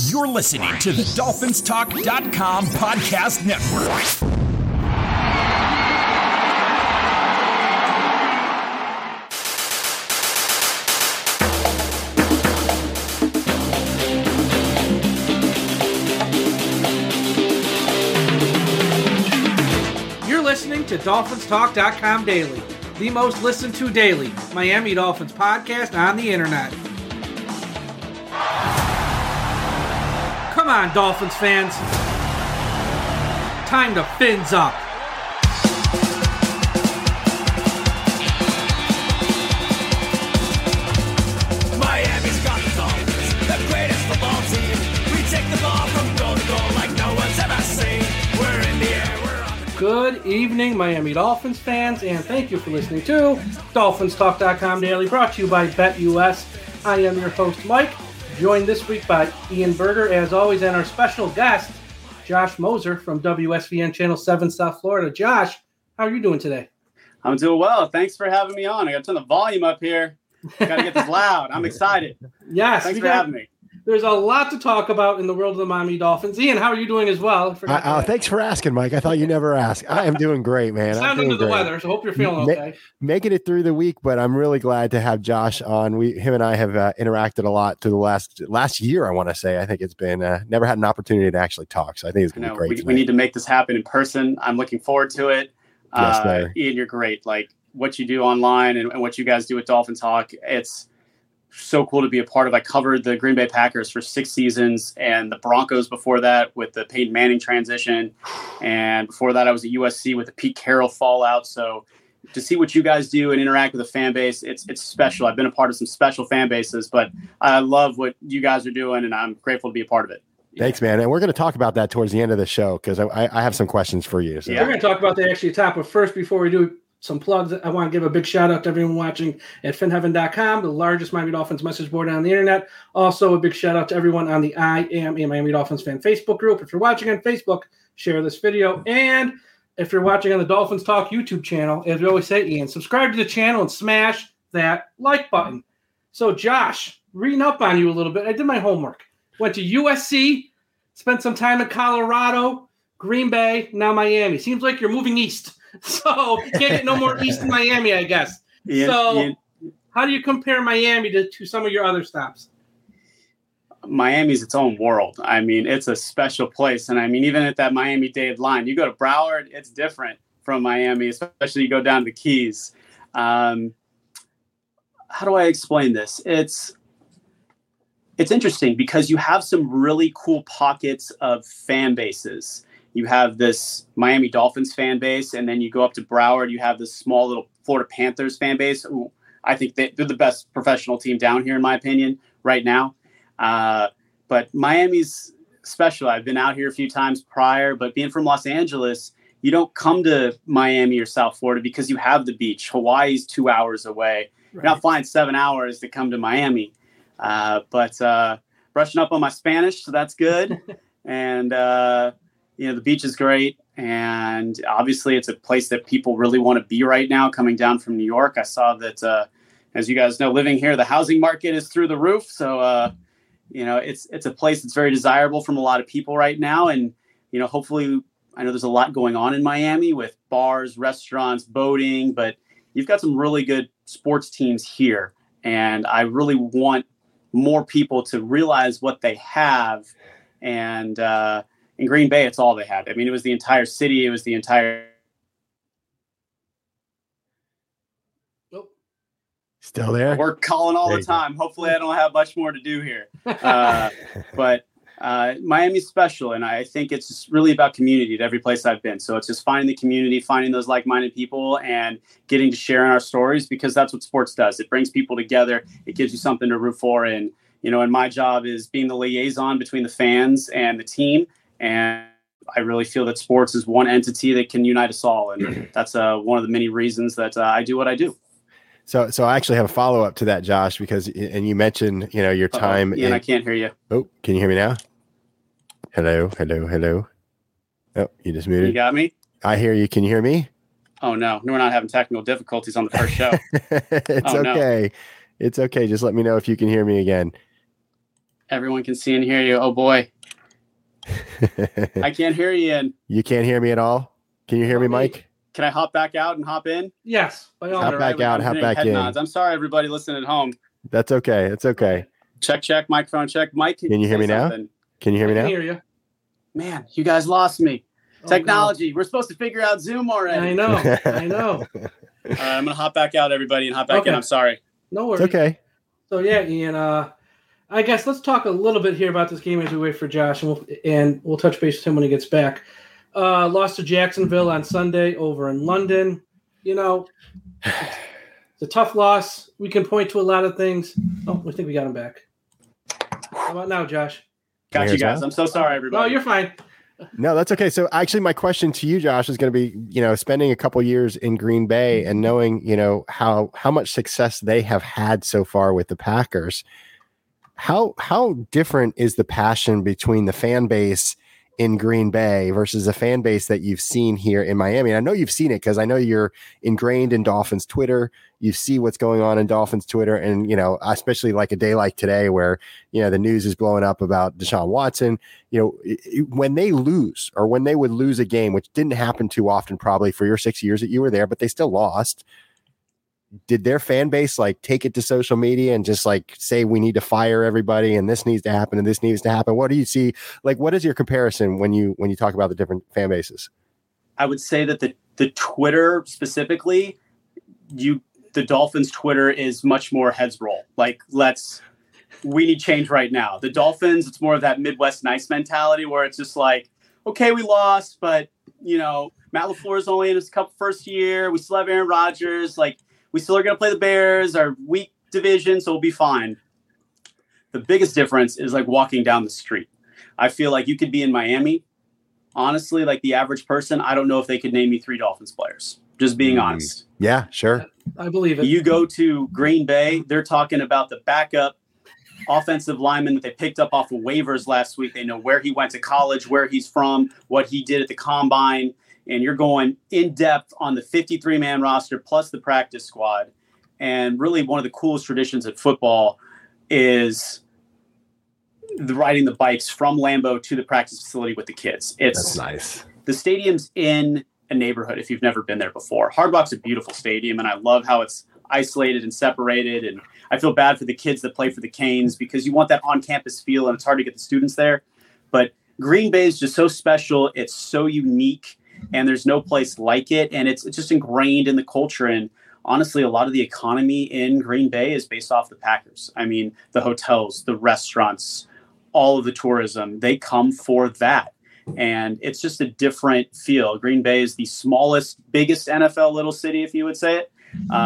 You're listening to the DolphinsTalk.com podcast network. You're listening to DolphinsTalk.com daily, the most listened to daily Miami Dolphins podcast on the internet. Come on, Dolphins fans. Time to fins up. Miami's got the Dolphins, the greatest football team. We take the ball from goal to goal like no one's ever seen. We're in the air, we're on the... Good evening, Miami Dolphins fans, and thank you for listening to DolphinsTalk.com daily, brought to you by BetUS. I am your host, Mike. Joined this week by Ian Berger, as always, and our special guest, Josh Moser from WSVN Channel 7 South Florida. Josh, how are you doing today? I'm doing well. Thanks for having me on. I got to turn the volume up here. Got to get this loud. I'm excited. Yes. Thanks for having me. There's a lot to talk about in the world of the Miami Dolphins. Ian, how are you doing as well? Thanks for asking, Mike. I thought you never asked. I am doing great, man. Sound under the weather, so hope you're feeling okay. Making it through the week, but I'm really glad to have Josh on. Him and I have interacted a lot through the last year, I want to say. I think it's been never had an opportunity to actually talk, so I think it's going to be great. We need to make this happen in person. I'm looking forward to it. Yes, Ian, you're great. Like what you do online and what you guys do with Dolphin Talk, it's so cool to be a part of. I covered the Green Bay Packers for 6 seasons and the Broncos before that with the Peyton Manning transition. And before that, I was at USC with the Pete Carroll fallout. So to see what you guys do and interact with the fan base, it's special. I've been a part of some special fan bases, but I love what you guys are doing, and I'm grateful to be a part of it. Thanks, man. And we're going to talk about that towards the end of the show because I have some questions for you. So. Yeah, we're going to talk about that actually top. But first, before we do some plugs, I want to give a big shout out to everyone watching at finheaven.com, the largest Miami Dolphins message board on the internet. Also, a big shout out to everyone on the I Am a Miami Dolphins Fan Facebook group. If you're watching on Facebook, share this video. And if you're watching on the Dolphins Talk YouTube channel, as we always say, Ian, subscribe to the channel and smash that like button. So, Josh, reading up on you a little bit, I did my homework. Went to USC, spent some time in Colorado, Green Bay, now Miami. Seems like you're moving east. So can't get no more east in Miami, I guess. Ian, how do you compare Miami to some of your other stops? Miami's its own world. I mean, it's a special place. And I mean, even at that Miami-Dade line, you go to Broward, it's different from Miami, especially you go down to the Keys. How do I explain this? It's interesting because you have some really cool pockets of fan bases. You have this Miami Dolphins fan base, and then you go up to Broward, you have this small little Florida Panthers fan base, who I think they're the best professional team down here, in my opinion, right now. But Miami's special. I've been out here a few times prior, but being from Los Angeles, you don't come to Miami or South Florida because you have the beach. Hawaii's 2 hours away. Right. You're not flying 7 hours to come to Miami. But brushing up on my Spanish, so that's good. And, the beach is great, and obviously it's a place that people really want to be right now coming down from New York. I saw that, as you guys know, living here, the housing market is through the roof. So, it's a place that's very desirable from a lot of people right now. And, hopefully, I know there's a lot going on in Miami with bars, restaurants, boating, but you've got some really good sports teams here. And I really want more people to realize what they have. And, in Green Bay, it's all they had. I mean, it was the entire city. It was the entire. Still there? We're calling all the time. Hopefully, I don't have much more to do here. But Miami's special, and I think it's just really about community at every place I've been. So it's just finding the community, finding those like-minded people, and getting to share in our stories, because that's what sports does. It brings people together. It gives you something to root for. And, and my job is being the liaison between the fans and the team. And I really feel that sports is one entity that can unite us all. And that's one of the many reasons that I do what I do. So I actually have a follow-up to that, Josh, because, and you mentioned, your time. Ian, I can't hear you. Oh, can you hear me now? Hello. Oh, you just muted. You got me? I hear you. Can you hear me? Oh, no. We're not having technical difficulties on the first show. It's okay. No. It's okay. Just let me know if you can hear me again. Everyone can see and hear you. Oh boy. I can't hear you, Ian. You can't hear me at all? Can you hear me, Mike? Can I hop back out and hop in? Yes. By all Hop means. back out, hop back in. Nods. I'm sorry, everybody listening at home. That's okay. It's okay. Check, microphone check. Mike, can you hear me now? Can you hear me I now? can hear you. Man, you guys lost me. Oh, Technology. We're supposed to figure out Zoom already. I know. All right, I'm going to hop back out, everybody, and hop back in. I'm sorry. No worries. It's okay. So, yeah, Ian, I guess let's talk a little bit here about this game as we wait for Josh, and we'll touch base with him when he gets back. Lost to Jacksonville on Sunday over in London. You know, it's a tough loss. We can point to a lot of things. Oh, I think we got him back. How about now, Josh? Got you guys. I'm so sorry, everybody. No, you're fine. No, that's okay. So actually my question to you, Josh, is going to be, spending a couple years in Green Bay and knowing, how much success they have had so far with the Packers. How different is the passion between the fan base in Green Bay versus the fan base that you've seen here in Miami? And I know you've seen it because I know you're ingrained in Dolphins Twitter. You see what's going on in Dolphins Twitter. And, especially like a day like today where, the news is blowing up about Deshaun Watson, when they lose or when they would lose a game, which didn't happen too often, probably for your 6 years that you were there, but they still lost. Did their fan base take it to social media and just say we need to fire everybody and this needs to happen and this needs to happen? What do you see? What is your comparison when you talk about the different fan bases? I would say that the Twitter specifically, the Dolphins Twitter is much more heads roll. We need change right now. The Dolphins, it's more of that Midwest nice mentality where it's just okay, we lost, but Matt LaFleur is only in his first year. We still have Aaron Rodgers. We still are going to play the Bears, our weak division, so we'll be fine. The biggest difference is walking down the street. I feel like you could be in Miami. Honestly, the average person, I don't know if they could name me 3 Dolphins players. Just being honest. Yeah, sure. I believe it. You go to Green Bay, they're talking about the backup offensive lineman that they picked up off of waivers last week. They know where he went to college, where he's from, what he did at the combine. And you're going in depth on the 53-man roster plus the practice squad. And really one of the coolest traditions at football is riding the bikes from Lambeau to the practice facility with the kids. That's nice. The stadium's in a neighborhood if you've never been there before. Hard Rock's a beautiful stadium, and I love how it's isolated and separated. And I feel bad for the kids that play for the Canes because you want that on-campus feel, and it's hard to get the students there. But Green Bay is just so special. It's so unique. And there's no place like it. And it's just ingrained in the culture. And honestly, a lot of the economy in Green Bay is based off the Packers. I mean, the hotels, the restaurants, all of the tourism, they come for that. And it's just a different feel. Green Bay is the smallest, biggest NFL little city, if you would say it.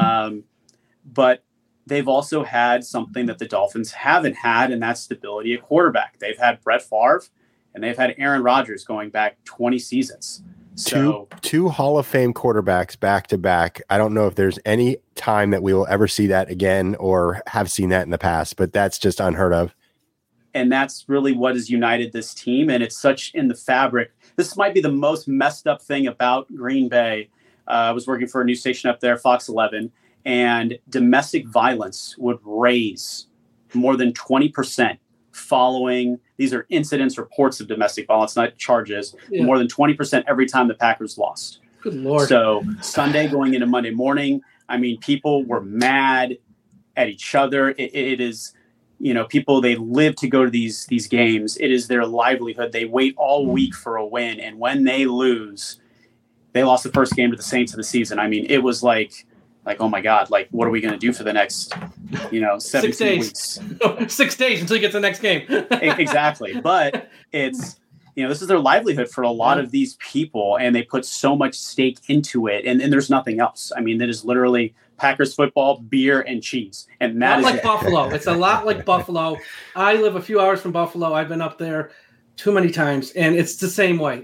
But they've also had something that the Dolphins haven't had, and that's stability at quarterback. They've had Brett Favre, and they've had Aaron Rodgers going back 20 seasons. So, two Hall of Fame quarterbacks back to back. I don't know if there's any time that we will ever see that again or have seen that in the past, but that's just unheard of. And that's really what has united this team. And it's such in the fabric. This might be the most messed up thing about Green Bay. I was working for a news station up there, Fox 11, and domestic violence would raise more than 20% following. These are incidents, reports of domestic violence, not charges. Yeah. More than 20% every time the Packers lost. Good Lord. So Sunday going into Monday morning, I mean, people were mad at each other. It is, people, they live to go to these games. It is their livelihood. They wait all week for a win. And when they lose, they lost the first game to the Saints of the season. I mean, it was like, oh my God, what are we going to do for the next, 17 weeks? 6 days until you get to the next game. Exactly. But it's, this is their livelihood for a lot of these people, and they put so much stake into it. And there's nothing else. I mean, that is literally Packers football, beer, and cheese. And that is like it. Buffalo. It's a lot like Buffalo. I live a few hours from Buffalo. I've been up there too many times, and it's the same way.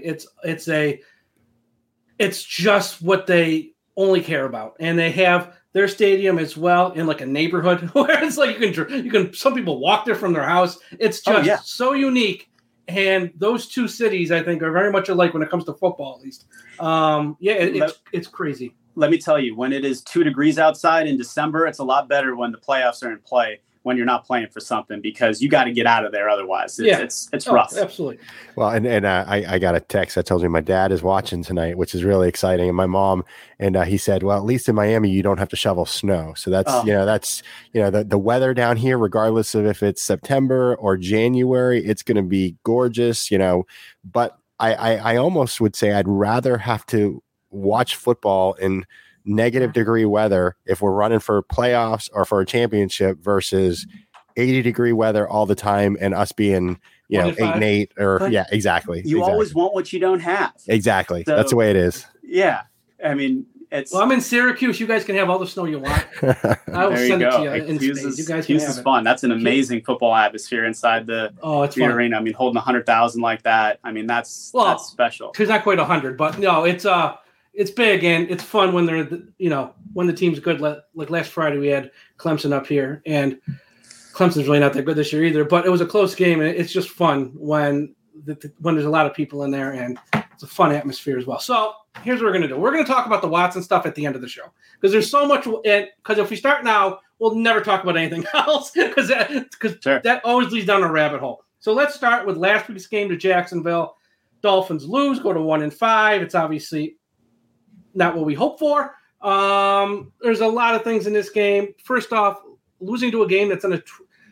It's just what they only care about, and they have their stadium as well in a neighborhood where it's you can some people walk there from their house. It's just so unique, and those two cities I think are very much alike when it comes to football, at least. It's crazy. Let me tell you, when it is 2 degrees outside in December, it's a lot better when the playoffs are in play. when you're not playing for something, because you got to get out of there. Otherwise it's rough. Absolutely. Well, and I got a text that tells me my dad is watching tonight, which is really exciting. And my mom, and he said, well, at least in Miami, you don't have to shovel snow. So that's, the weather down here, regardless of if it's September or January, it's going to be gorgeous, but I almost would say I'd rather have to watch football in negative degree weather if we're running for playoffs or for a championship versus 80-degree weather all the time and us being 8-8 or exactly. You always want what you don't have. Exactly. So, that's the way it is. Yeah. I mean, I'm in Syracuse. You guys can have all the snow you want. I will send it to you in space. You guys can have is fun. That's an amazing football atmosphere inside the arena. I mean, holding 100,000 like that. I mean, that's special. It's not quite 100, but no, it's big, and it's fun when they're, when the team's good. Like last Friday, we had Clemson up here, and Clemson's really not that good this year either. But it was a close game, and it's just fun when there's a lot of people in there, and it's a fun atmosphere as well. So here's what we're gonna do. We're gonna talk about the Watson stuff at the end of the show, because there's so much. Because if we start now, we'll never talk about anything else, because that always leads down a rabbit hole. So let's start with last week's game to Jacksonville. Dolphins lose, go to 1-5. It's obviously not what we hope for. There's a lot of things in this game. First off, losing to a team that's in a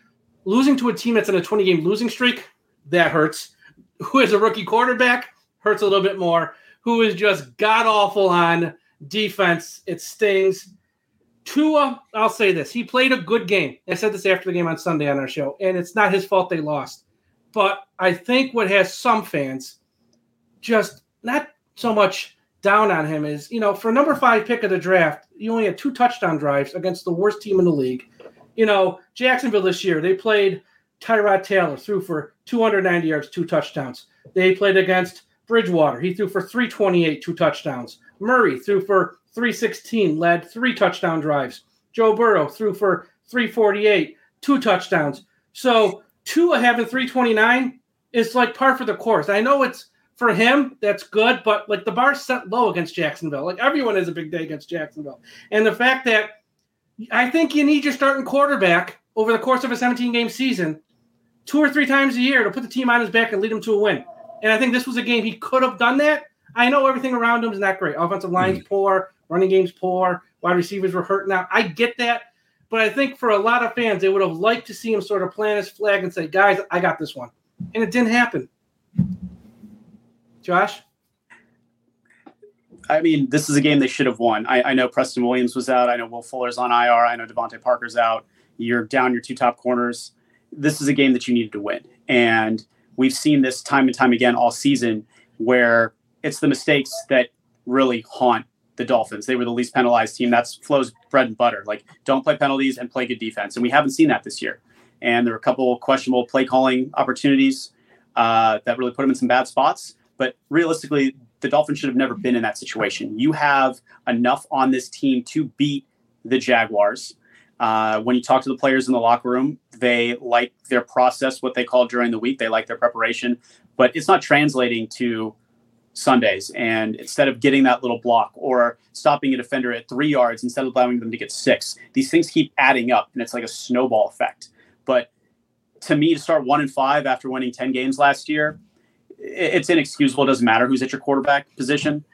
20-game losing streak, that hurts. Who is a rookie quarterback, hurts a little bit more. Who is just god-awful on defense, it stings. Tua, I'll say this. He played a good game. I said this after the game on Sunday on our show, and it's not his fault they lost. But I think what has some fans just not so much down on him is, for number 5 pick of the draft, you only had 2 touchdown drives against the worst team in the league. Jacksonville this year, they played Tyrod Taylor, threw for 290 yards, 2 touchdowns. They played against Bridgewater. He threw for 328, 2 touchdowns. Murray threw for 316, led 3 touchdown drives. Joe Burrow threw for 348, 2 touchdowns. So Tua having 329 is like par for the course. I know it's, for him, that's good, but the bar's set low against Jacksonville. Everyone has a big day against Jacksonville. And the fact that I think you need your starting quarterback over the course of a 17-game season 2 or 3 times a year to put the team on his back and lead him to a win. And I think this was a game he could have done that. I know everything around him is not great. Offensive line's poor, running game's poor, wide receivers were hurt now. I get that. But I think for a lot of fans, they would have liked to see him sort of plant his flag and say, guys, I got this one. And it didn't happen. Josh? I mean, this is a game they should have won. I know Preston Williams was out. I know Will Fuller's on IR. I know Devontae Parker's out. You're down your 2 top corners. This is a game that you needed to win. And we've seen this time and time again all season, where it's the mistakes that really haunt the Dolphins. They were the least penalized team. That's Flo's bread and butter. Don't play penalties and play good defense. And we haven't seen that this year. And there were a couple of questionable play calling opportunities that really put them in some bad spots. But realistically, the Dolphins should have never been in that situation. You have enough on this team to beat the Jaguars. When you talk to the players in the locker room, they like their process, what they call during the week. They like their preparation, but it's not translating to Sundays. And instead of getting that little block or stopping a defender at 3 yards instead of allowing them to get 6, these things keep adding up, and it's like a snowball effect. But to me, to start 1-5 after winning 10 games last year, it's inexcusable. It doesn't matter who's at your quarterback position.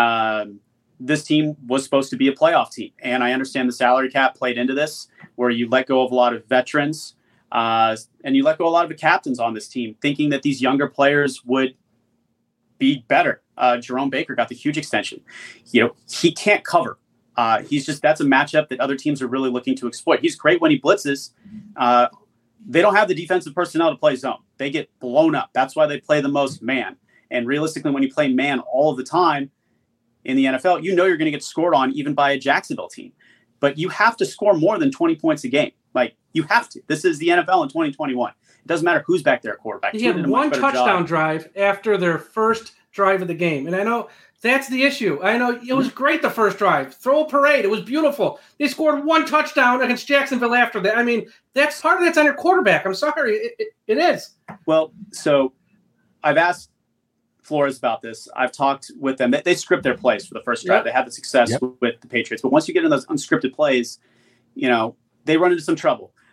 This team was supposed to be a playoff team. And I understand the salary cap played into this, where you let go of a lot of veterans and you let go of a lot of the captains on this team, thinking that these younger players would be better. Jerome Baker got the huge extension. He can't cover. That's a matchup that other teams are really looking to exploit. He's great when he blitzes. They don't have the defensive personnel to play zone. They get blown up. That's why they play the most man. And realistically, when you play man all of the time in the NFL, you're going to get scored on even by a Jacksonville team. But you have to score more than 20 points a game. You have to. This is the NFL in 2021. It doesn't matter who's back there at quarterback. He had 1 touchdown drive after their first drive of the game. And I know that's the issue. I know it was great the first drive. Throw a parade. It was beautiful. They scored 1 touchdown against Jacksonville after that. I mean, that's part of that's on your quarterback. I'm sorry. It is. Well, so I've asked Flores about this. I've talked with them. They script their plays for the first drive. Yep. They had the success with the Patriots. But once you get in those unscripted plays, they run into some trouble.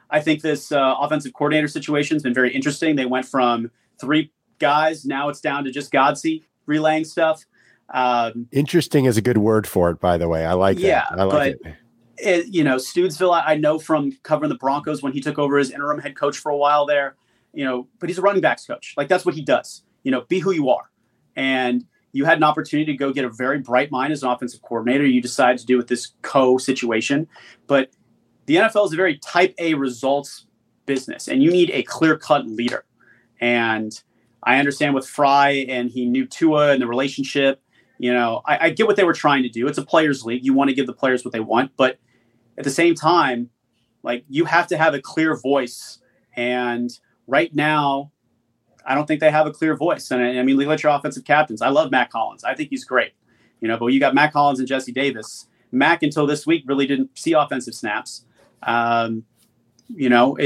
I think this offensive coordinator situation has been very interesting. They went from 3 guys. Now it's down to just Godsey relaying stuff. Interesting is a good word for it, by the way. I like that. I like it. Stoodsville, I know from covering the Broncos when he took over as interim head coach for a while there, but he's a running backs coach. Like, that's what he does. Be who you are. And you had an opportunity to go get a very bright mind as an offensive coordinator. You decided to do with this situation. But the NFL is a very type A results business, and you need a clear-cut leader. And I understand with Fry, and he knew Tua and the relationship. I get what they were trying to do. It's a players' league. You want to give the players what they want. But at the same time, like, you have to have a clear voice. And right now, I don't think they have a clear voice. And I mean, look at your offensive captains. I love Matt Collins. I think he's great. But you got Matt Collins and Jesse Davis. Mac, until this week, really didn't see offensive snaps. I want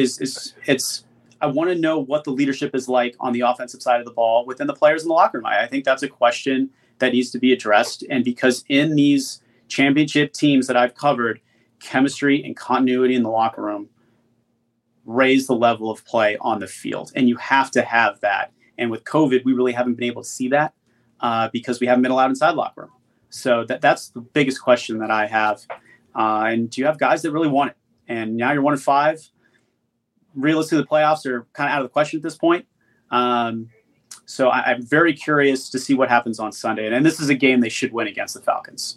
to know what the leadership is like on the offensive side of the ball within the players in the locker room. I think that's a question that needs to be addressed. And because in these championship teams that I've covered, chemistry and continuity in the locker room raise the level of play on the field. And you have to have that. And with COVID, we really haven't been able to see that because we haven't been allowed inside the locker room. So that's the biggest question that I have. And do you have guys that really want it? And now you're 1-5. Realistically, the playoffs are kind of out of the question at this point. So I'm very curious to see what happens on Sunday. And this is a game they should win against the Falcons.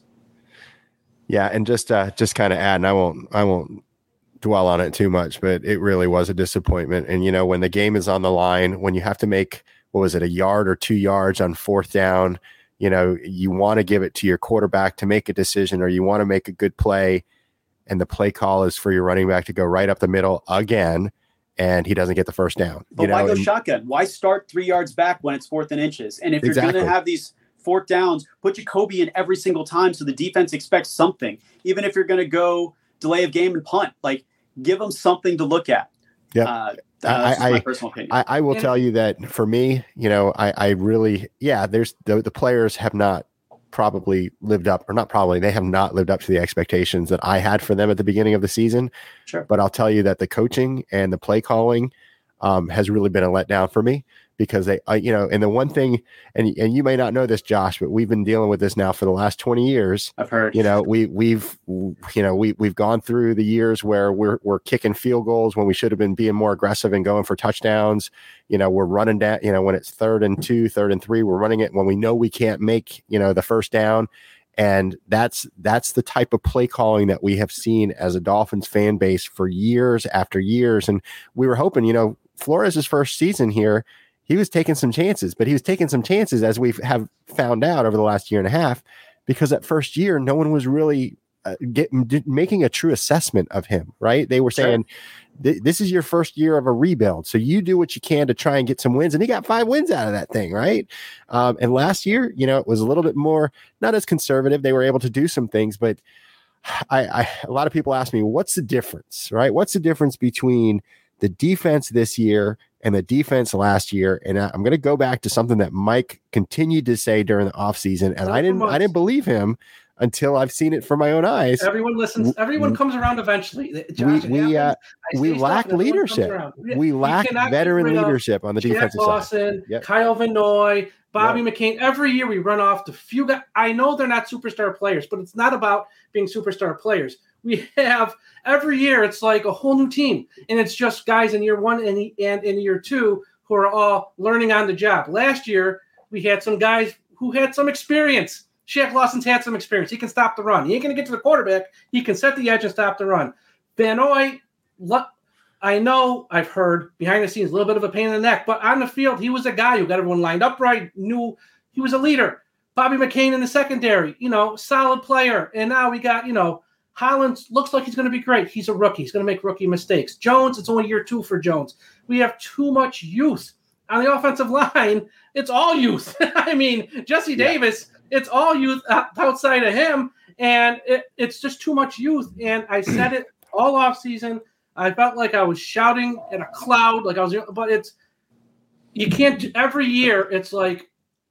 Yeah, and just kind of add, and I won't dwell on it too much, but it really was a disappointment. And when the game is on the line, when you have to make, a yard or 2 yards on 4th down, you want to give it to your quarterback to make a decision, or you want to make a good play, and the play call is for your running back to go right up the middle again, and he doesn't get the first down. But why go shotgun? Why start 3 yards back when it's 4th and inches? And if you're going to have these 4th downs, put Jacoby in every single time so the defense expects something. Even if you're going to go delay of game and punt, like, give them something to look at. Yeah. That's my personal opinion. I will tell you that for me, I really, there's the players have not probably lived up, or not probably, they have not lived up to the expectations that I had for them at the beginning of the season. Sure. But I'll tell you that the coaching and the play calling has really been a letdown for me, because they, and the one thing, and you may not know this, Josh, but we've been dealing with this now for the last 20 years. I've heard. We've gone through the years where we're kicking field goals when we should have been being more aggressive and going for touchdowns. We're running down, when it's 3rd and 2, 3rd and 3, we're running it when we know we can't make, the first down. And that's the type of play calling that we have seen as a Dolphins fan base for years after years. And we were hoping, Flores' first season here, he was taking some chances, but he was taking some chances, as we have found out over the last year and a half, because that first year, no one was really making a true assessment of him, right? They were saying, this is your first year of a rebuild, so you do what you can to try and get some wins. And he got 5 wins out of that thing, right? And last year, it was a little bit more, not as conservative. They were able to do some things, but a lot of people ask me, what's the difference, right? What's the difference between the defense this year and the defense last year? And I'm going to go back to something that Mike continued to say during the offseason, and I didn't believe him until I've seen it for my own eyes. Everyone listens. Everyone comes around eventually. Josh, we lack leadership. We lack veteran leadership on the defensive side. Lawson, Kyle Vanoy, Bobby McCain. Every year we run off the few guys. I know they're not superstar players, but it's not about being superstar players. We have every year, it's like a whole new team, and it's just guys in year 1 and in year 2 who are all learning on the job. Last year, we had some guys who had some experience. Shaq Lawson's had some experience. He can stop the run. He ain't going to get to the quarterback. He can set the edge and stop the run. Vanoy, I know I've heard behind the scenes a little bit of a pain in the neck, but on the field, he was a guy who got everyone lined up right, knew he was a leader. Bobby McCain in the secondary, solid player. And now we got, Hollins looks like he's going to be great. He's a rookie. He's going to make rookie mistakes. Jones, it's only year 2 for Jones. We have too much youth. On the offensive line, it's all youth. I mean, Jesse Davis, it's all youth outside of him, and it's just too much youth. And I said it all off season. I felt like I was shouting at a cloud, but you can't. Every year, it's like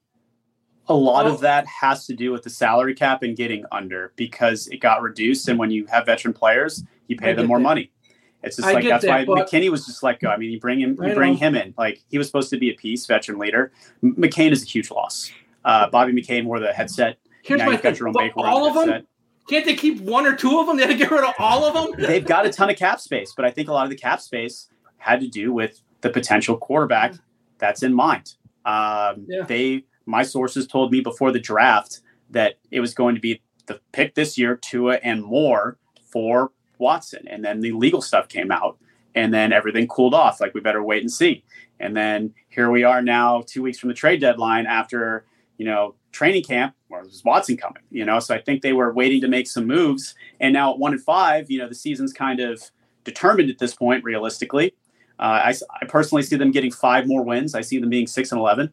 a lot of that has to do with the salary cap and getting under, because it got reduced, and when you have veteran players, you pay them more money. It's just like that's why McKinney was just let go. I mean, you bring him in. Like he was supposed to be a piece, veteran leader. McCain is a huge loss. Bobby McCain wore the headset. Here's my thing. All of them? Can't they keep one or two of them? They had to get rid of all of them? They've got a ton of cap space, but I think a lot of the cap space had to do with the potential quarterback that's in mind. My sources told me before the draft that it was going to be the pick this year, Tua and more for Watson. And then the legal stuff came out and then everything cooled off. Like we better wait and see. And then here we are now 2 weeks from the trade deadline after, training camp, where was Watson coming, so I think they were waiting to make some moves. And now at 1-5, the season's kind of determined at this point, realistically. I personally see them getting 5 more wins. I see them being 6-11.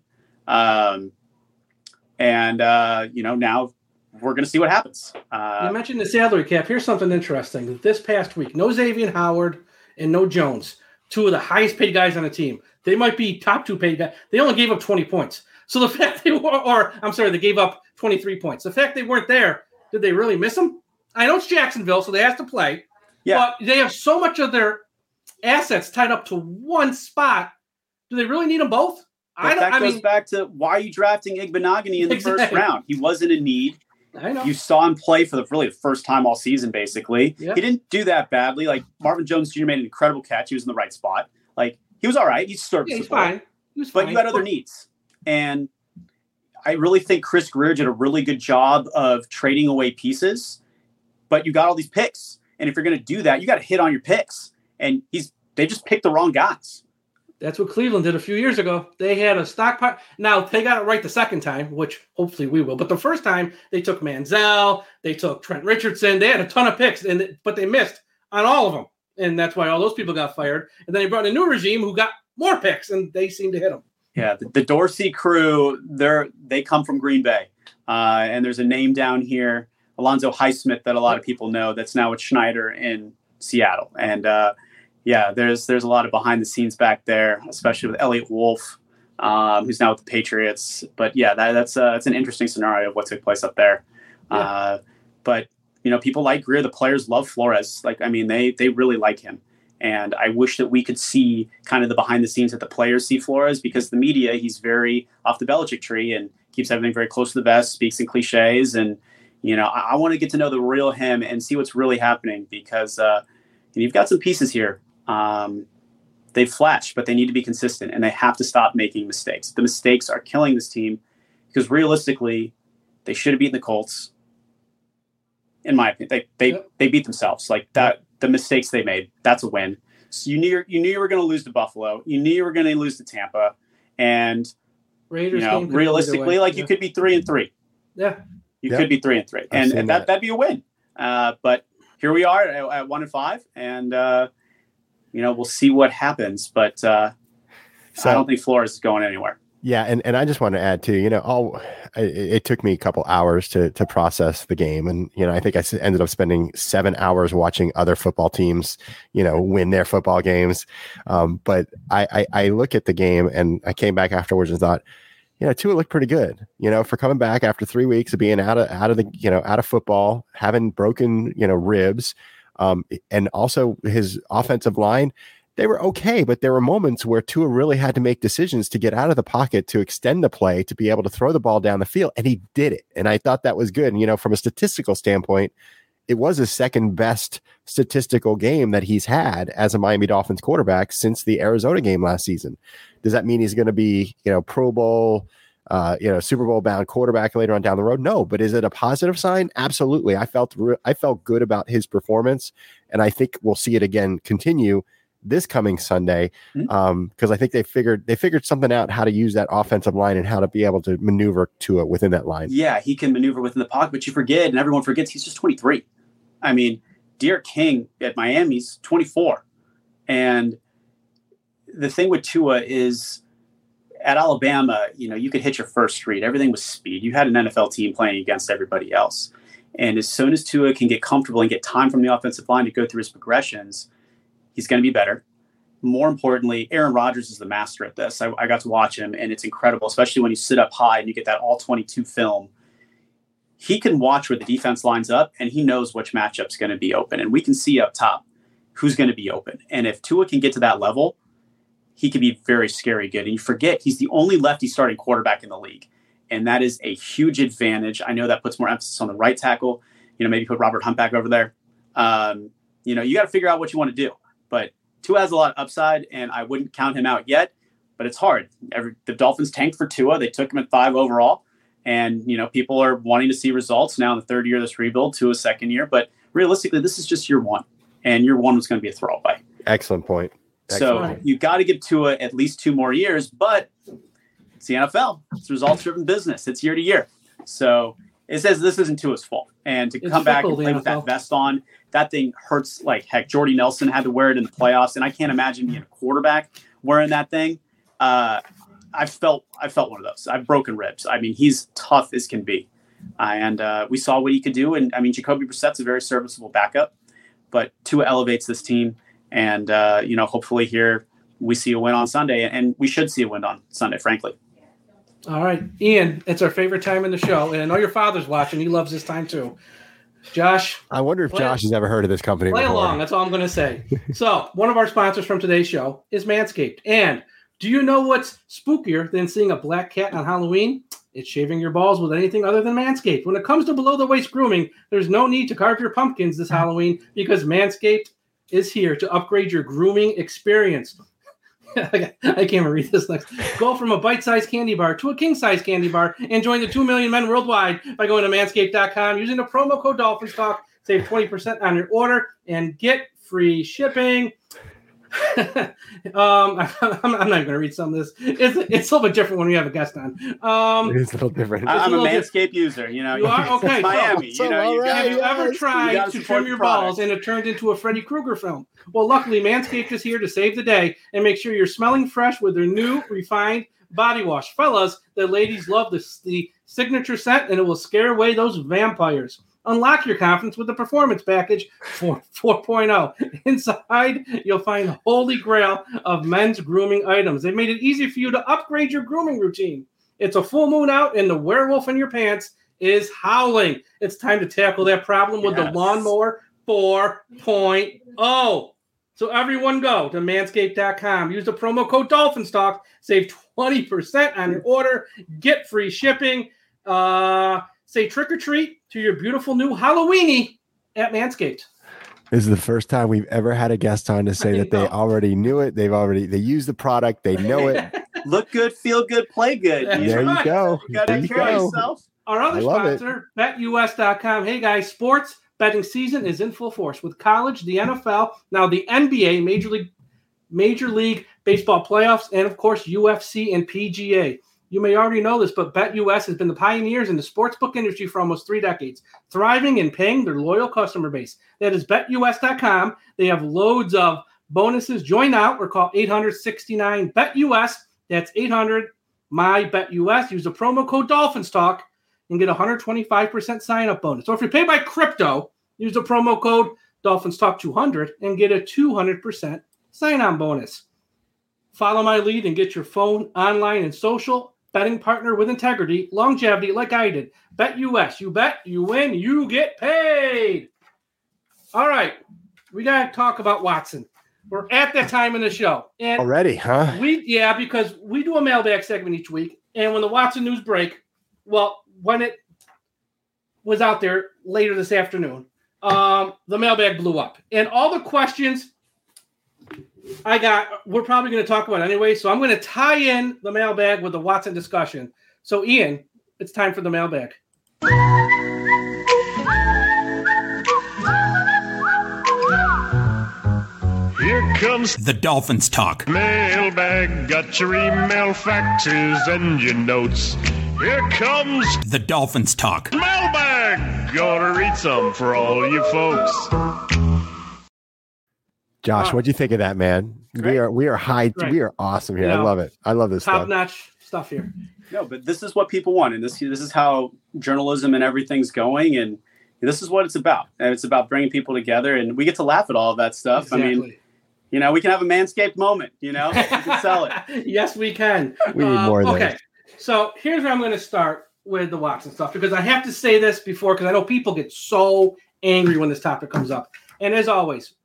Now we're going to see what happens. You mentioned the salary cap. Here's something interesting. This past week, no Xavier Howard and no Jones, 2 of the highest paid guys on the team. They might be top 2 paid guys. They only gave up 20 points. So the fact they gave up 23 points. The fact they weren't there, did they really miss them? I know it's Jacksonville, so they have to play. Yeah. But they have so much of their assets tied up to one spot. Do they really need them both? That goes back to why are you drafting Igbenogany in the first round? He wasn't in need. I know. You saw him play for the first time all season, basically. Yep. He didn't do that badly. Like Marvin Jones Jr. made an incredible catch. He was in the right spot. Like he was all right. He's serviceable. He's fine. But you had other needs. And I really think Chris Greer did a really good job of trading away pieces, but you got all these picks. And if you're going to do that, you got to hit on your picks. And they just picked the wrong guys. That's what Cleveland did a few years ago. They had a stockpile. Now, they got it right the second time, which hopefully we will. But the first time, they took Manziel. They took Trent Richardson. They had a ton of picks, but they missed on all of them. And that's why all those people got fired. And then they brought in a new regime who got more picks, and they seemed to hit them. Yeah, the Dorsey crew, they come from Green Bay. And there's a name down here, Alonzo Highsmith, that a lot of people know that's now with Schneider in Seattle. And there's a lot of behind the scenes back there, especially with Elliott Wolf, who's now with the Patriots. But yeah, that's an interesting scenario of what took place up there. Yeah. But people like Greer. The players love Flores. They really like him. And I wish that we could see kind of the behind the scenes that the players see Flores, because the media, he's very off the Belichick tree and keeps everything very close to the vest, speaks in cliches. And, I want to get to know the real him and see what's really happening, because you've got some pieces here. They flash, but they need to be consistent, and they have to stop making mistakes. The mistakes are killing this team, because realistically, they should have beaten the Colts. In my opinion, they beat themselves like that. The mistakes they made, that's a win. So you knew you were going to lose to Buffalo. You knew you were going to lose to Tampa, and Raiders realistically, you could be 3-3. Yeah, you could be 3-3, and that'd be a win. But here we are at 1-5, and we'll see what happens. But I don't think Flores is going anywhere. Yeah, and I just want to add too, it took me a couple hours to process the game, and I think I ended up spending 7 hours watching other football teams, win their football games. But I look at the game, and I came back afterwards and thought, Tua looked pretty good, for coming back after 3 weeks of being out of football, having broken ribs, and also his offensive line. They were okay, but there were moments where Tua really had to make decisions to get out of the pocket, to extend the play, to be able to throw the ball down the field, and he did it. And I thought that was good. And, from a statistical standpoint, it was his second best statistical game that he's had as a Miami Dolphins quarterback since the Arizona game last season. Does that mean he's going to be, Pro Bowl, Super Bowl bound quarterback later on down the road? No, but is it a positive sign? Absolutely. I felt good about his performance, and I think we'll see it again continue this coming Sunday, because I think they figured something out, how to use that offensive line and how to be able to maneuver to it within that line. Yeah, he can maneuver within the pocket, but you forget, and everyone forgets, he's just 23. I mean, Derek King at Miami's 24. And the thing with Tua is, at Alabama, you could hit your first read. Everything was speed. You had an NFL team playing against everybody else. And as soon as Tua can get comfortable and get time from the offensive line to go through his progressions, he's going to be better. More importantly, Aaron Rodgers is the master at this. I got to watch him, and it's incredible, especially when you sit up high and you get that all 22 film. He can watch where the defense lines up, and he knows which matchup's going to be open. And we can see up top who's going to be open. And if Tua can get to that level, he could be very scary good. And you forget he's the only lefty starting quarterback in the league. And that is a huge advantage. I know that puts more emphasis on the right tackle. Maybe put Robert Hunt back over there. You got to figure out what you want to do. But Tua has a lot of upside, and I wouldn't count him out yet. But it's hard. The Dolphins tanked for Tua. They took him at 5 overall. And, people are wanting to see results now in the third year of this rebuild, Tua's second year. But realistically, this is just year one. And year one was going to be a throwaway. Excellent point. So you got to give Tua at least 2 more years. But it's the NFL. It's results-driven business. It's year to year. So it says this isn't Tua's fault. And to come back and play with that vest on, that thing hurts like heck. Jordy Nelson had to wear it in the playoffs. And I can't imagine being a quarterback wearing that thing. I felt one of those. I've broken ribs. I mean, he's tough as can be. And we saw what he could do. And I mean, Jacoby Brissett's a very serviceable backup, but Tua elevates this team. And, hopefully here we see a win on Sunday, and we should see a win on Sunday, frankly. All right, Ian, it's our favorite time in the show. And I know your father's watching. He loves this time too. Josh. I wonder if Josh has ever heard of this company before. Play along. That's all I'm going to say. So one of our sponsors from today's show is Manscaped. And do you know what's spookier than seeing a black cat on Halloween? It's shaving your balls with anything other than Manscaped. When it comes to below-the-waist grooming, there's no need to carve your pumpkins this Halloween because Manscaped is here to upgrade your grooming experience. I can't even read this next. Go from a bite-sized candy bar to a king-size candy bar and join the 2 million men worldwide by going to manscaped.com using the promo code DolphinsTalk. Save 20% on your order and get free shipping. I'm not even going to read some of this. It's a little bit different when we have a guest on. It is a little different. I'm a Manscaped user. You are? Okay. It's Miami. Have you ever tried to trim your balls and it turned into a Freddy Krueger film? Well, luckily, Manscaped is here to save the day and make sure you're smelling fresh with their new refined body wash. Fellas, the ladies love the signature scent, and it will scare away those vampires. Unlock your confidence with the Performance Package 4.0. Inside, you'll find the holy grail of men's grooming items. They made it easy for you to upgrade your grooming routine. It's a full moon out, and the werewolf in your pants is howling. It's time to tackle that problem with the Lawnmower 4.0. So everyone go to manscaped.com. Use the promo code DolphinsTalk. Save 20% on your order. Get free shipping. Say trick or treat to your beautiful new Halloweeny at Manscaped. This is the first time we've ever had a guest on to say that they already knew it. They use the product. They know it. Look good, feel good, play good. There you go. You got to take care of yourself. Our other sponsor, BetUS.com. Hey guys, sports betting season is in full force with college, the NFL, now the NBA, Major League Baseball playoffs, and of course UFC and PGA. You may already know this, but BetUS has been the pioneers in the sportsbook industry for almost 3 decades, thriving and paying their loyal customer base. That is BetUS.com. They have loads of bonuses. Join now or call 800-69-BET-US. That's 800-MY-BET-US. Use the promo code DolphinsTalk and get a 125% sign-up bonus. So if you pay by crypto, use the promo code DolphinsTalk200 and get a 200% sign-on bonus. Follow my lead and get your phone, online, and social betting partner with integrity, longevity like I did. BetUS. You bet, you win, you get paid. All right. We got to talk about Watson. We're at that time in the show. And already, huh? Because we do a mailbag segment each week. And when the Watson news break, when it was out there later this afternoon, the mailbag blew up. And all the questions we're probably going to talk about anyway. So I'm going to tie in the mailbag with the Watson discussion. So Ian, it's time for the mailbag. Here comes the Dolphins Talk. Mailbag, got your email, faxes, and your notes. Here comes the Dolphins Talk. Mailbag, gonna read some for all you folks. Josh, what'd you think of that, man? Great. We are high. Great. We are awesome here. I love it. I love this top-notch stuff here. No, but this is what people want, and this is how journalism and everything's going, and this is what it's about. And it's about bringing people together, and we get to laugh at all of that stuff. Exactly. I mean, we can have a Manscaped moment. We can sell it. Yes, we can. We need more of those. Okay, so here's where I'm going to start with the Watson stuff, because I have to say this before, because I know people get so angry when this topic comes up. And as always,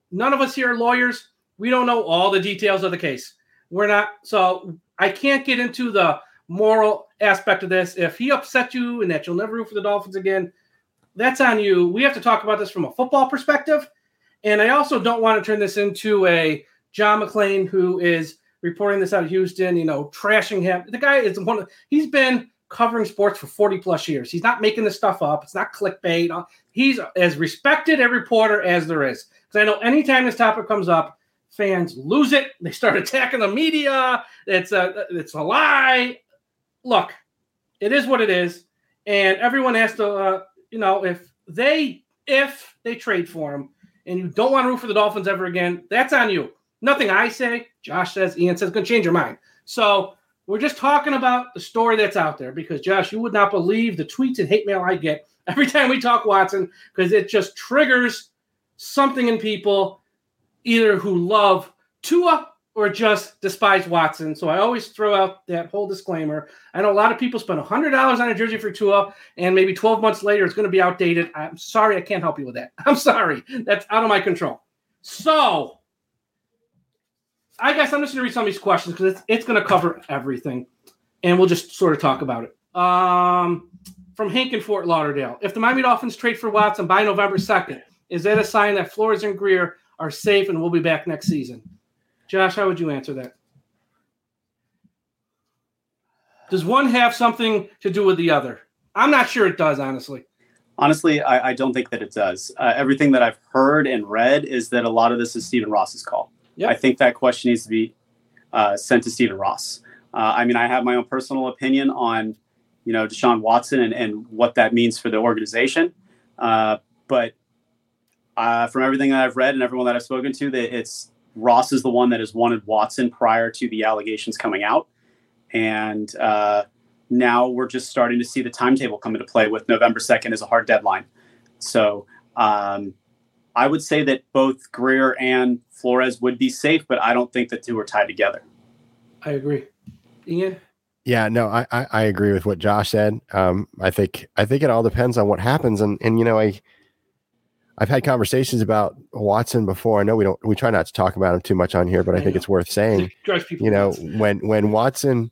none of us here are lawyers. We don't know all the details of the case. We're not, so I can't get into the moral aspect of this. If he upset you and that you'll never root for the Dolphins again, that's on you. We have to talk about this from a football perspective. And I also don't want to turn this into a John McClain who is reporting this out of Houston, trashing him. The guy is he's been covering sports for 40 plus years. He's not making this stuff up. It's not clickbait. He's as respected a reporter as there is. Because I know anytime this topic comes up, fans lose it. They start attacking the media. It's a lie. Look, it is what it is. And everyone has to, if they trade for him and you don't want to root for the Dolphins ever again, that's on you. Nothing I say, Josh says, Ian says, going to change your mind. So we're just talking about the story that's out there because, Josh, you would not believe the tweets and hate mail I get every time we talk Watson because it just triggers something in people either who love Tua or just despise Watson. So I always throw out that whole disclaimer. I know a lot of people spend $100 on a jersey for Tua, and maybe 12 months later it's going to be outdated. I'm sorry, I can't help you with that. I'm sorry. That's out of my control. So I guess I'm just going to read some of these questions because it's going to cover everything, and we'll just sort of talk about it. From Hank in Fort Lauderdale. If the Miami Dolphins trade for Watson by November 2nd, is that a sign that Flores and Greer are safe and we'll be back next season? Josh, how would you answer that? Does one have something to do with the other? I'm not sure it does, honestly. Honestly, I don't think that it does. Everything that I've heard and read is that a lot of this is Stephen Ross's call. Yep. I think that question needs to be sent to Stephen Ross. I have my own personal opinion on, Deshaun Watson and what that means for the organization. But from everything that I've read and everyone that I've spoken to, that it's Ross is the one that has wanted Watson prior to the allegations coming out. And now we're just starting to see the timetable come into play with November 2nd as a hard deadline. So I would say that both Greer and Flores would be safe, but I don't think the two are tied together. I agree. Ian? Yeah, no, I agree with what Josh said. I think it all depends on what happens. And I've had conversations about Watson before. I know we try not to talk about him too much on here, but I think it's worth saying, when Watson,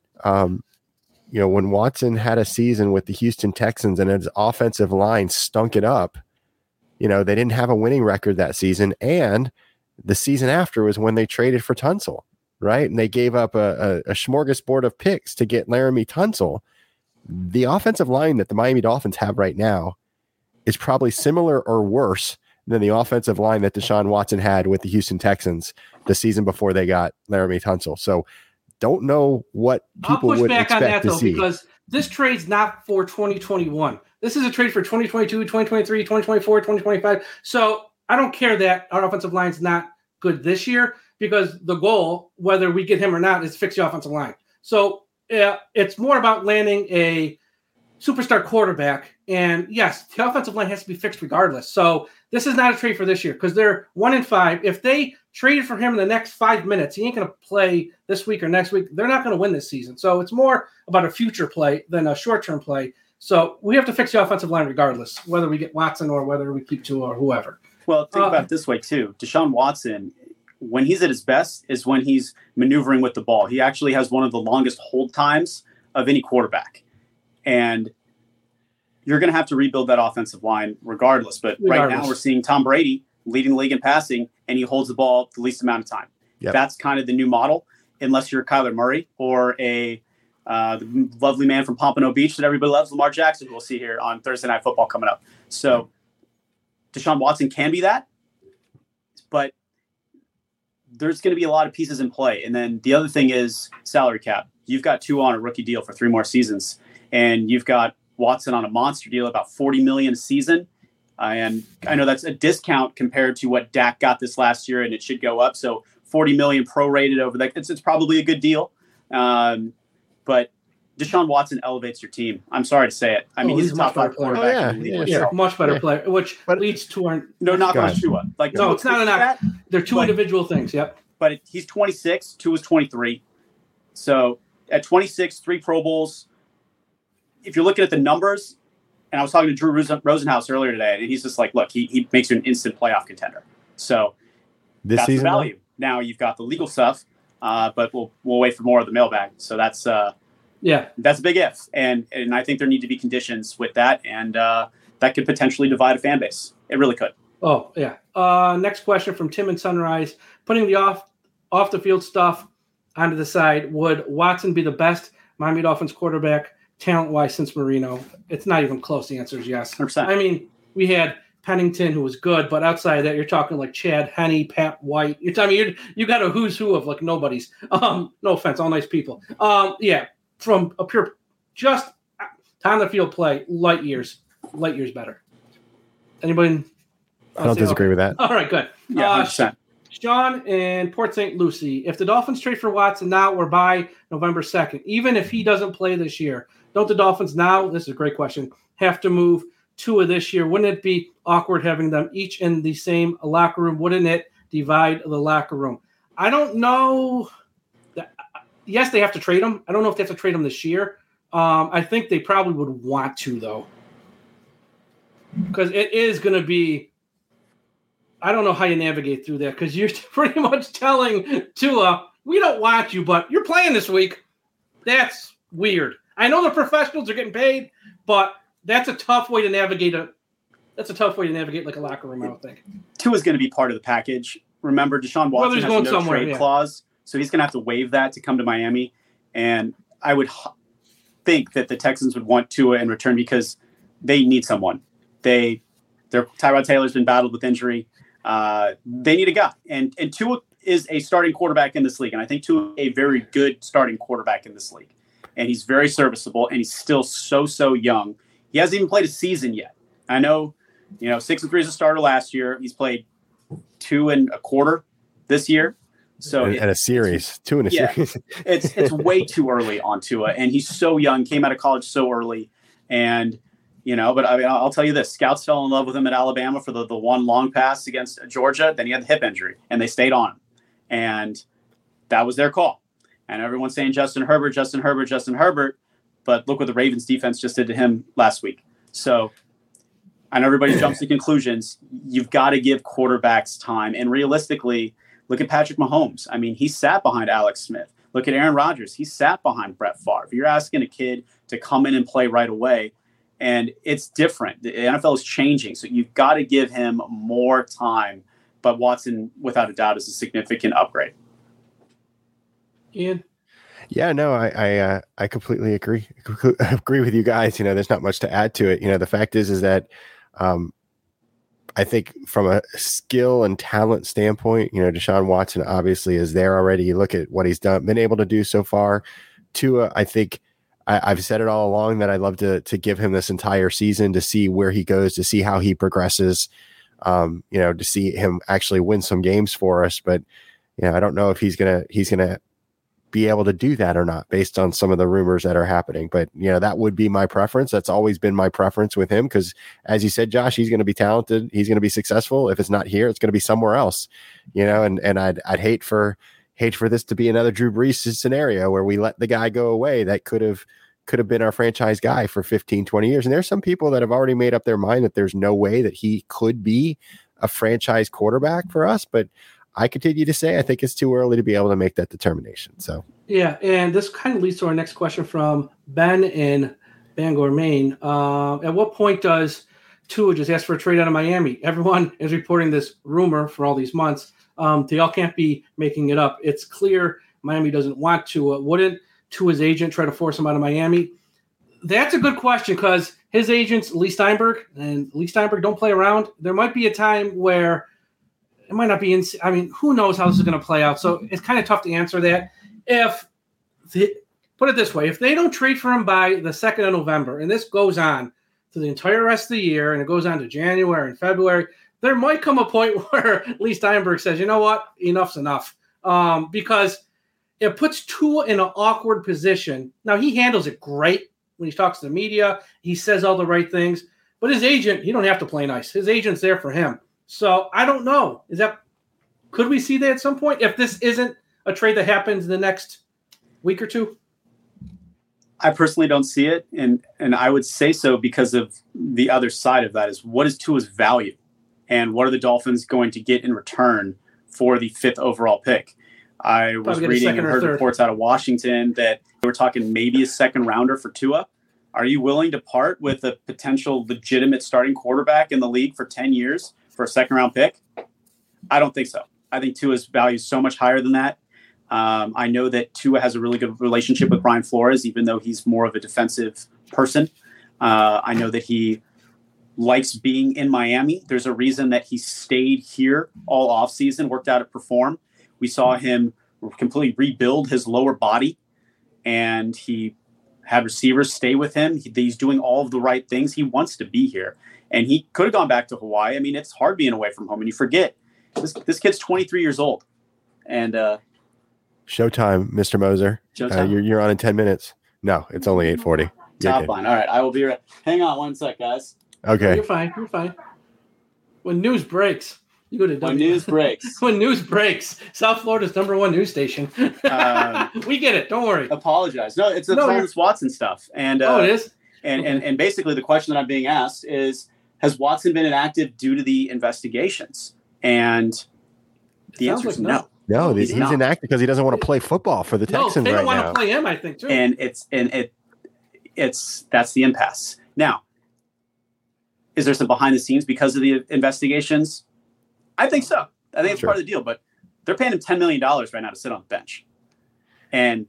when Watson had a season with the Houston Texans and his offensive line stunk it up, they didn't have a winning record that season. And the season after was when they traded for Tunsil, right? And they gave up a smorgasbord of picks to get Laramie Tunsil. The offensive line that the Miami Dolphins have right now is probably similar or worse than the offensive line that Deshaun Watson had with the Houston Texans the season before they got Laramie Tunsil. So don't know what people would expect to see. I'll push back on that, though, because this trade's not for 2021. This is a trade for 2022, 2023, 2024, 2025. So I don't care that our offensive line's not good this year because the goal, whether we get him or not, is to fix the offensive line. So it's more about landing a superstar quarterback. And yes, the offensive line has to be fixed regardless. So this is not a trade for this year because they're 1-5. If they traded for him in the next 5 minutes, he ain't going to play this week or next week. They're not going to win this season. So it's more about a future play than a short-term play. So we have to fix the offensive line regardless, whether we get Watson or whether we keep Tua or whoever. Well, think about it this way too. Deshaun Watson, when he's at his best is when he's maneuvering with the ball. He actually has one of the longest hold times of any quarterback. And you're going to have to rebuild that offensive line regardless. But right now we're seeing Tom Brady leading the league in passing, and he holds the ball the least amount of time. Yep. That's kind of the new model, unless you're Kyler Murray or the lovely man from Pompano Beach that everybody loves, Lamar Jackson, who we'll see here on Thursday Night Football coming up. So Deshaun Watson can be that, but there's going to be a lot of pieces in play. And then the other thing is salary cap. You've got Tua on a rookie deal for 3 more seasons, and you've got Watson on a monster deal, about $40 million a season. And I know that's a discount compared to what Dak got this last year, and it should go up. So $40 million prorated over that. It's probably a good deal. But Deshaun Watson elevates your team. I'm sorry to say it. He's a top 5 quarterback. Much better player, which leads to our knock on Tua. No, it's not a knock. They're two individual things. Yep. But he's 26. Tua's 23. So at 26, 3 Pro Bowls. If you're looking at the numbers, and I was talking to Drew Rosenhaus earlier today, and he's just like, look, he makes you an instant playoff contender. So this that's season. the value. Now you've got the legal stuff, but we'll wait for more of the mailbag. So that's a big if, and I think there need to be conditions with that, and that could potentially divide a fan base. It really could. Oh yeah. Next question from Tim and Sunrise: putting the off the field stuff onto the side, would Watson be the best Miami Dolphins quarterback talent-wise since Marino? It's not even close. The answer is yes. 100%. I mean, we had Pennington, who was good, but outside of that, you're talking like Chad Henne, Pat White. You got a who's who of like nobodies. No offense, all nice people. From a pure, just on the field play, light years better. Anybody? I don't disagree with that. All right, good. Yeah, 100%. Sean in Port St. Lucie, if the Dolphins trade for Watson now or by November 2nd, even if he doesn't play this year, don't the Dolphins now, this is a great question, have to move Tua this year? Wouldn't it be awkward having them each in the same locker room? Wouldn't it divide the locker room? I don't know. Yes, they have to trade him. I don't know if they have to trade him this year. I think they probably would want to, though, because it is going to be, I don't know how you navigate through that, because you're pretty much telling Tua, we don't want you, but you're playing this week. That's weird. I know the professionals are getting paid, but that's a tough way to navigate like a locker room, I don't think. Tua's going to be part of the package. Remember, Deshaun Watson has no trade clause, so he's going to have to waive that to come to Miami. And I would think that the Texans would want Tua in return because they need someone. Tyrod Taylor's been battled with injury. They need a guy, and Tua is a starting quarterback in this league, and I think Tua is a very good starting quarterback in this league, and he's very serviceable, and he's still so young. He hasn't even played a season yet. I know, 6-3 as a starter last year. He's played 2 1/4 this year, so and a series, 2 in a series. it's way too early on Tua, and he's so young, came out of college so early, and. But I mean, I'll tell you this: scouts fell in love with him at Alabama for the one long pass against Georgia. Then he had the hip injury, and they stayed on him, and that was their call. And everyone's saying Justin Herbert, but look what the Ravens defense just did to him last week. So I know everybody jumps to conclusions. You've got to give quarterbacks time, and realistically, look at Patrick Mahomes. I mean, he sat behind Alex Smith. Look at Aaron Rodgers. He sat behind Brett Favre. You're asking a kid to come in and play right away. And it's different. The NFL is changing, so you've got to give him more time. But Watson, without a doubt, is a significant upgrade. Ian? Yeah, no, I completely agree. Agree with you guys. There's not much to add to it. The fact is that I think from a skill and talent standpoint, Deshaun Watson obviously is there already. You look at what he's been able to do so far. Tua, I think. I've said it all along that I'd love to give him this entire season to see where he goes, to see how he progresses, to see him actually win some games for us. But, I don't know if he's gonna be able to do that or not based on some of the rumors that are happening. But, that would be my preference. That's always been my preference with him because, as you said, Josh, he's going to be talented. He's going to be successful. If it's not here, it's going to be somewhere else, and I'd hate for this to be another Drew Brees scenario where we let the guy go away that could have been our franchise guy for 15, 20 years. And there's some people that have already made up their mind that there's no way that he could be a franchise quarterback for us. But I continue to say, I think it's too early to be able to make that determination. So, yeah. And this kind of leads to our next question from Ben in Bangor, Maine. At what point does Tua just ask for a trade out of Miami? Everyone is reporting this rumor for all these months. They all can't be making it up. It's clear Miami doesn't want Tua. Wouldn't Tua's agent try to force him out of Miami? That's a good question because his agent's Lee Steinberg, and Lee Steinberg don't play around. There might be a time where it might not be who knows how this is going to play out. So it's kind of tough to answer that. Put it this way, if they don't trade for him by the 2nd of November, and this goes on to the entire rest of the year, and it goes on to January and February, there might come a point where Lee Steinberg says, you know what, enough's enough. Because it puts Tua in an awkward position. Now, he handles it great when he talks to the media. He says all the right things. But his agent, he don't have to play nice. His agent's there for him. So I don't know. Could we see that at some point if this isn't a trade that happens in the next week or two? I personally don't see it. And I would say so because of the other side of that is what is Tua's value? And what are the Dolphins going to get in return for the 5th overall pick. I was reading and heard reports out of Washington that they were talking maybe a second rounder for Tua. Are you willing to part with a potential legitimate starting quarterback in the league for 10 years for a second round pick? I don't think so. I think Tua's value is so much higher than that. I know that Tua has a really good relationship with Brian Flores, even though he's more of a defensive person. I know that he likes being in Miami. There's a reason that he stayed here all offseason, worked out at Perform. We saw him completely rebuild his lower body, and he had receivers stay with him. He's doing all of the right things. He wants to be here, and he could have gone back to Hawaii. I mean, it's hard being away from home, and you forget this kid's 23 years old. And showtime, Mr. Moser. You're on in 10 minutes. No, it's only 8:40. Top line. All right, I will be right. Hang on one sec, guys. Okay. You're fine. When news breaks, you go to When news breaks. When news breaks. South Florida's #1 news station. We get it. Don't worry. Apologize. No, it's the Thomas Watson stuff. And it is? And basically the question that I'm being asked is, has Watson been inactive due to the investigations? And the answer is no. No, he's inactive because he doesn't want to play football for the Texans right now. They don't want to play him, I think, too. And that's the impasse. Now, is there some behind the scenes because of the investigations? I think so. I think it's part of the deal, but they're paying him $10 million right now to sit on the bench. And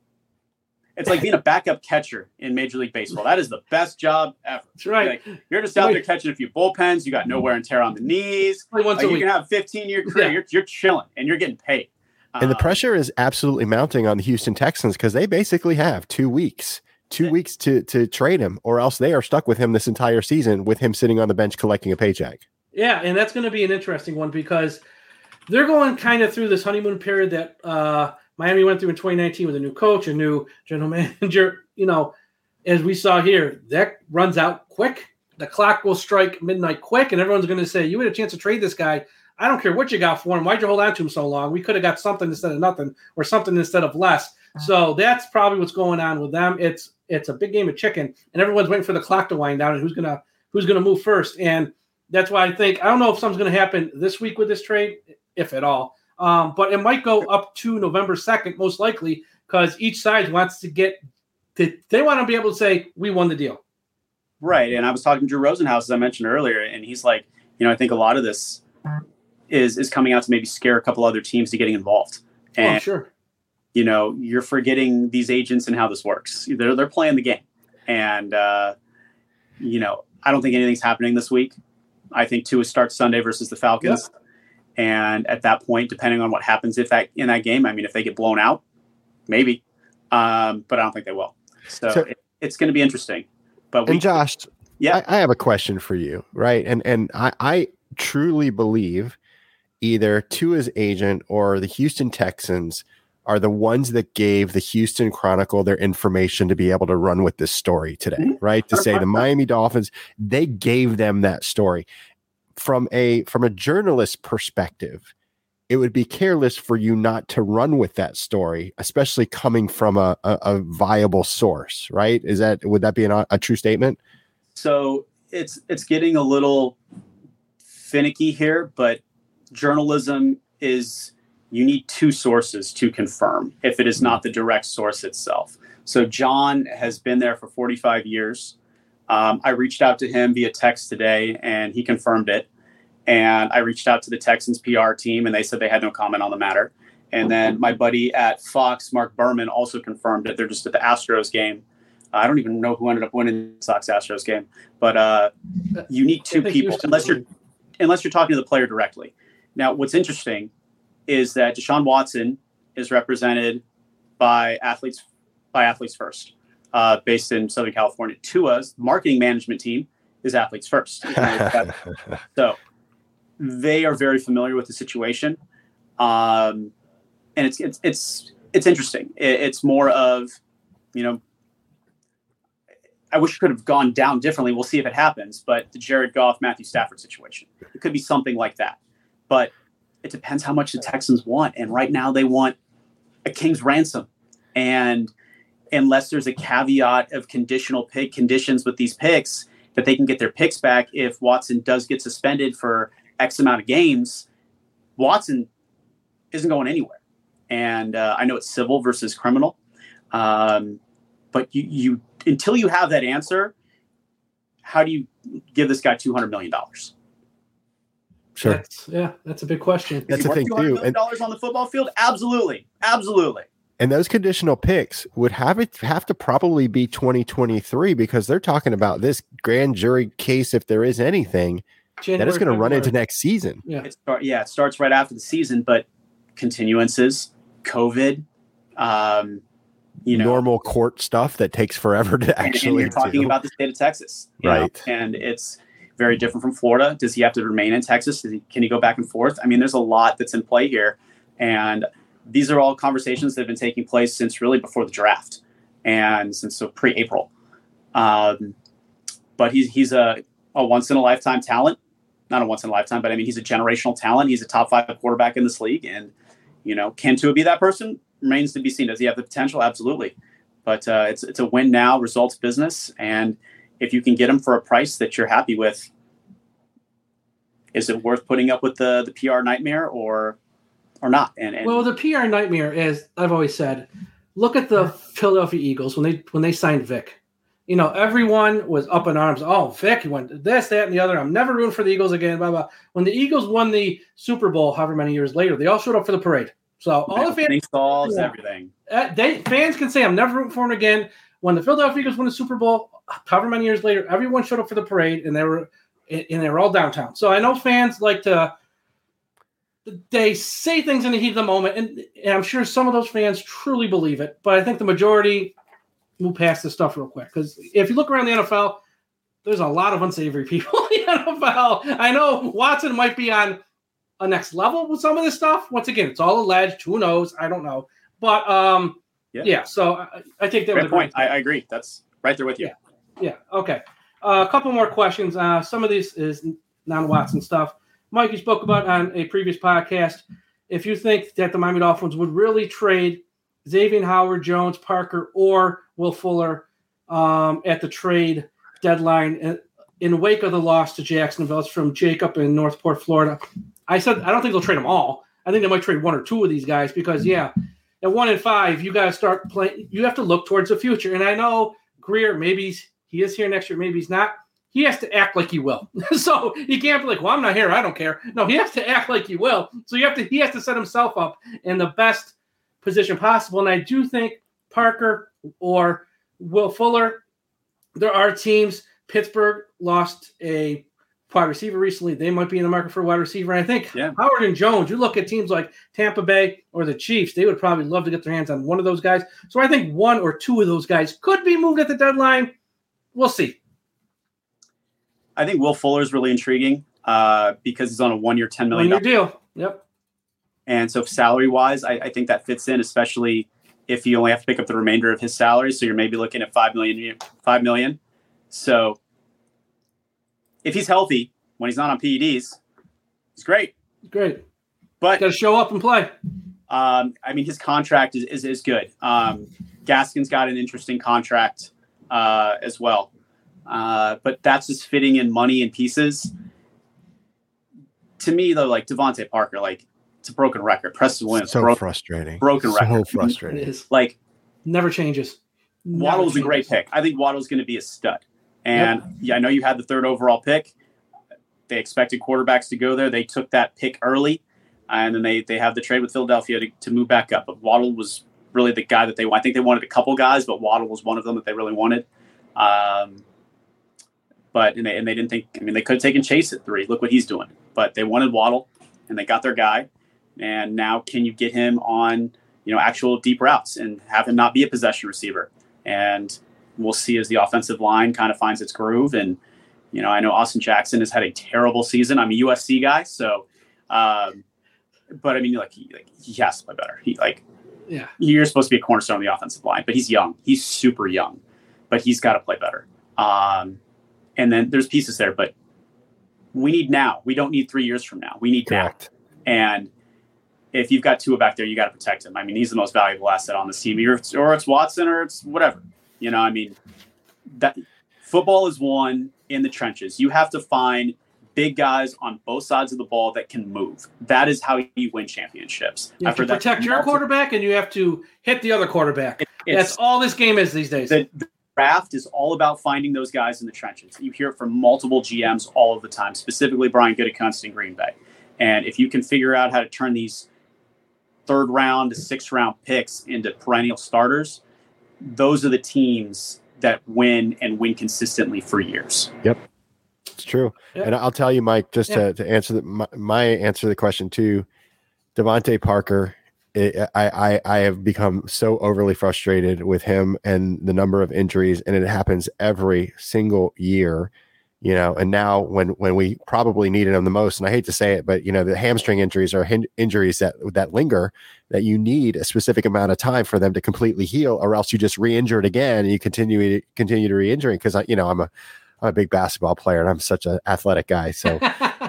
it's like being a backup catcher in Major League Baseball. That is the best job ever. That's right. Like, you're just out there catching a few bullpens. You got no wear and tear on the knees. You can have a 15-year career. Yeah. You're chilling, and you're getting paid. And the pressure is absolutely mounting on the Houston Texans because they basically have 2 weeks. 2 weeks to trade him, or else they are stuck with him this entire season with him sitting on the bench collecting a paycheck. Yeah, and that's going to be an interesting one because they're going kind of through this honeymoon period that Miami went through in 2019 with a new coach, a new general manager. You know, as we saw here, that runs out quick. The clock will strike midnight quick, and everyone's going to say, you had a chance to trade this guy. I don't care what you got for him. Why'd you hold on to him so long? We could have got something instead of nothing or something instead of less. So that's probably what's going on with them. It's a big game of chicken, and everyone's waiting for the clock to wind down and who's gonna move first. And that's why I don't know if something's gonna happen this week with this trade, if at all. But it might go up to November 2nd, most likely, because each side wants to they want to be able to say we won the deal. Right. And I was talking to Drew Rosenhaus, as I mentioned earlier, and he's like, I think a lot of this is coming out to maybe scare a couple other teams to getting involved. And sure. You're forgetting these agents and how this works. They're playing the game. And, I don't think anything's happening this week. I think Tua starts Sunday versus the Falcons. Yep. And at that point, depending on what happens in that game, I mean, if they get blown out, maybe. But I don't think they will. So it's going to be interesting. But Josh, I have a question for you, right? And I truly believe either Tua's agent or the Houston Texans are the ones that gave the Houston Chronicle their information to be able to run with this story today, right? To say the Miami Dolphins, they gave them that story. From a journalist perspective, it would be careless for you not to run with that story, especially coming from a viable source, right? Would that be a true statement? So it's getting a little finicky here, but journalism is, you need two sources to confirm if it is not the direct source itself. So John has been there for 45 years. I reached out to him via text today, and he confirmed it. And I reached out to the Texans PR team, and they said they had no comment on the matter. And then my buddy at Fox, Mark Berman, also confirmed it. They're just at the Astros game. I don't even know who ended up winning the Sox-Astros game. But you need two people, unless you're talking to the player directly. Now, what's interesting is that Deshaun Watson is represented by Athletes First, based in Southern California. Tua's marketing management team is Athletes First. So they are very familiar with the situation, and it's interesting. It's more of, I wish it could have gone down differently. We'll see if it happens. But the Jared Goff, Matthew Stafford situation, it could be something like that. But it depends how much the Texans want. And right now they want a king's ransom. And unless there's a caveat of conditional pick conditions with these picks that they can get their picks back if Watson does get suspended for X amount of games, Watson isn't going anywhere. And I know it's civil versus criminal, but you until you have that answer, how do you give this guy $200 million? Sure. That's a big question. That's the thing too. $200 million on the football field? Absolutely. And those conditional picks would have to probably be 2023 because they're talking about this grand jury case, if there is anything, that is going to run into next season. Yeah. It starts right after the season, but continuances, COVID, normal court stuff that takes forever to actually. And you're talking about the state of Texas, right? And it's very different from Florida. Does he have to remain in Texas? Can he go back and forth? I mean, there's a lot that's in play here, and these are all conversations that have been taking place since really before the draft and since pre-April. But he's a once in a lifetime talent. Not a once in a lifetime, but I mean, he's a generational talent. He's a top 5 quarterback in this league. And, can Tua be that person? Remains to be seen. Does he have the potential? Absolutely. But it's a win now, results business. And if you can get him for a price that you're happy with, is it worth putting up with the PR nightmare or not? And well, the PR nightmare is, I've always said, look at the Philadelphia Eagles when they signed Vic. Everyone was up in arms. Oh, Vic, he went this, that, and the other. I'm never rooting for the Eagles again, blah, blah. When the Eagles won the Super Bowl, however many years later, they all showed up for the parade. So all the fans solves everything. Fans can say, I'm never rooting for them again. When the Philadelphia Eagles won the Super Bowl, however many years later, everyone showed up for the parade, and they were all downtown. So I know fans like to they say things in the heat of the moment, and I'm sure some of those fans truly believe it, but I think the majority move past this stuff real quick. Because if you look around the NFL, there's a lot of unsavory people in the NFL. I know Watson might be on a next level with some of this stuff. Once again, it's all alleged. Who knows? I don't know. But, so I think that was a point. I agree. That's right there with you. Yeah. Okay. A couple more questions. Some of these is non-Watson stuff. Mike, you spoke about on a previous podcast, if you think that the Miami Dolphins would really trade Xavier Howard, Jones, Parker, or Will Fuller at the trade deadline in wake of the loss to Jacksonville. It's from Jacob in Northport, Florida. I said I don't think they'll trade them all. I think they might trade 1 or 2 of these guys because, at 1 and 5, you got to start playing. You have to look towards the future. And I know Greer, maybe he is here next year, maybe he's not. He has to act like he will. So he can't be like, well, I'm not here. I don't care. No, he has to act like he will. So he has to set himself up in the best position possible. And I do think Parker or Will Fuller, there are teams. Pittsburgh lost a wide receiver recently. They might be in the market for a wide receiver. And I think Howard and Jones, you look at teams like Tampa Bay or the Chiefs, they would probably love to get their hands on one of those guys. So I think 1 or 2 of those guys could be moved at the deadline. We'll see. I think Will Fuller is really intriguing because he's on a 1-year, $10 million deal. Yep. And so salary-wise, I think that fits in, especially if you only have to pick up the remainder of his salary. So you're maybe looking at $5 million. So if he's healthy when he's not on PEDs, he's great. Great. But got to show up and play. I mean, his contract is good. Gaskin's got an interesting contract as well. But that's just fitting in money and pieces. To me, though, like Devontae Parker, like it's a broken record. Preston Williams, frustrating. Broken record. So frustrating. It is. Like never changes. Waddle was a great pick. I think Waddle's going to be a stud. And I know you had the 3rd overall pick. They expected quarterbacks to go there. They took that pick early, and then they have the trade with Philadelphia to move back up. But Waddle was really the guy that I think they wanted a couple guys, but Waddle was one of them that they really wanted. But they didn't think. I mean, they could have taken Chase at 3. Look what he's doing. But they wanted Waddle, and they got their guy. And now, can you get him on actual deep routes and have him not be a possession receiver? And we'll see as the offensive line kind of finds its groove. And I know Austin Jackson has had a terrible season. I'm a USC guy, so. But I mean, he has to play better. You're supposed to be a cornerstone of the offensive line, but he's young. He's super young, but he's got to play better. And then there's pieces there, but we need now. We don't need 3 years from now. We need Correct. Now. And if you've got Tua back there, you got to protect him. I mean, he's the most valuable asset on this team. Or it's Watson or it's whatever. I mean, that football is won in the trenches. You have to find big guys on both sides of the ball that can move. That is how you win championships. You have to protect your quarterback, and you have to hit the other quarterback. That's all this game is these days. The draft is all about finding those guys in the trenches. You hear it from multiple GMs all of the time, specifically Brian Gutekunst in Green Bay. And if you can figure out how to turn these 3rd round to 6th round picks into perennial starters, those are the teams that win and win consistently for years. Yep. It's true. Yeah. And I'll tell you, Mike, just to answer my answer to the question too, Devontae Parker, I have become so overly frustrated with him and the number of injuries, and it happens every single year, and now when we probably needed him the most, and I hate to say it, but the hamstring injuries are injuries that linger, that you need a specific amount of time for them to completely heal, or else you just re-injure it again and you continue to re-injure it. Because I'm a big basketball player and I'm such an athletic guy. So,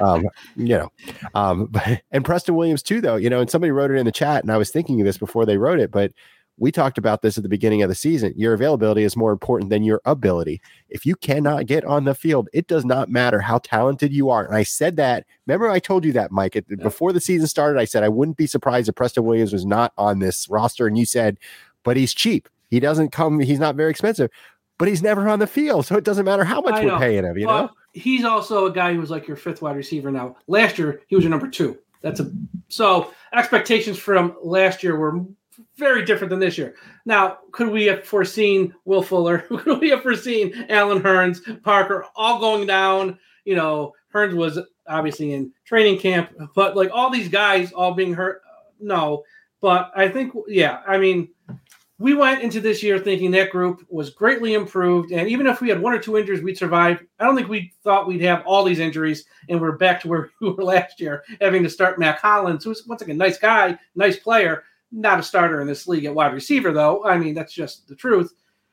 and Preston Williams too, though, and somebody wrote it in the chat, and I was thinking of this before they wrote it, but we talked about this at the beginning of the season. Your availability is more important than your ability. If you cannot get on the field, it does not matter how talented you are. And I said that, remember I told you that, Mike, before the season started, I said, I wouldn't be surprised if Preston Williams was not on this roster. And you said, but he's cheap. He doesn't come, he's not very expensive, but he's never on the field. So it doesn't matter how much we're paying him, you know? He's also a guy who's like your 5th wide receiver now. Last year, he was your number 2. So expectations from last year were very different than this year. Now, could we have foreseen Will Fuller? Could we have foreseen Allen Hurns, Parker, all going down? Hurns was obviously in training camp, but like all these guys all being hurt, no. But I think, we went into this year thinking that group was greatly improved, and even if we had 1 or 2 injuries, we'd survive. I don't think we thought we'd have all these injuries, and we're back to where we were last year, having to start Matt Collins, who's once again a nice guy, nice player, not a starter in this league at wide receiver, though. That's just the truth.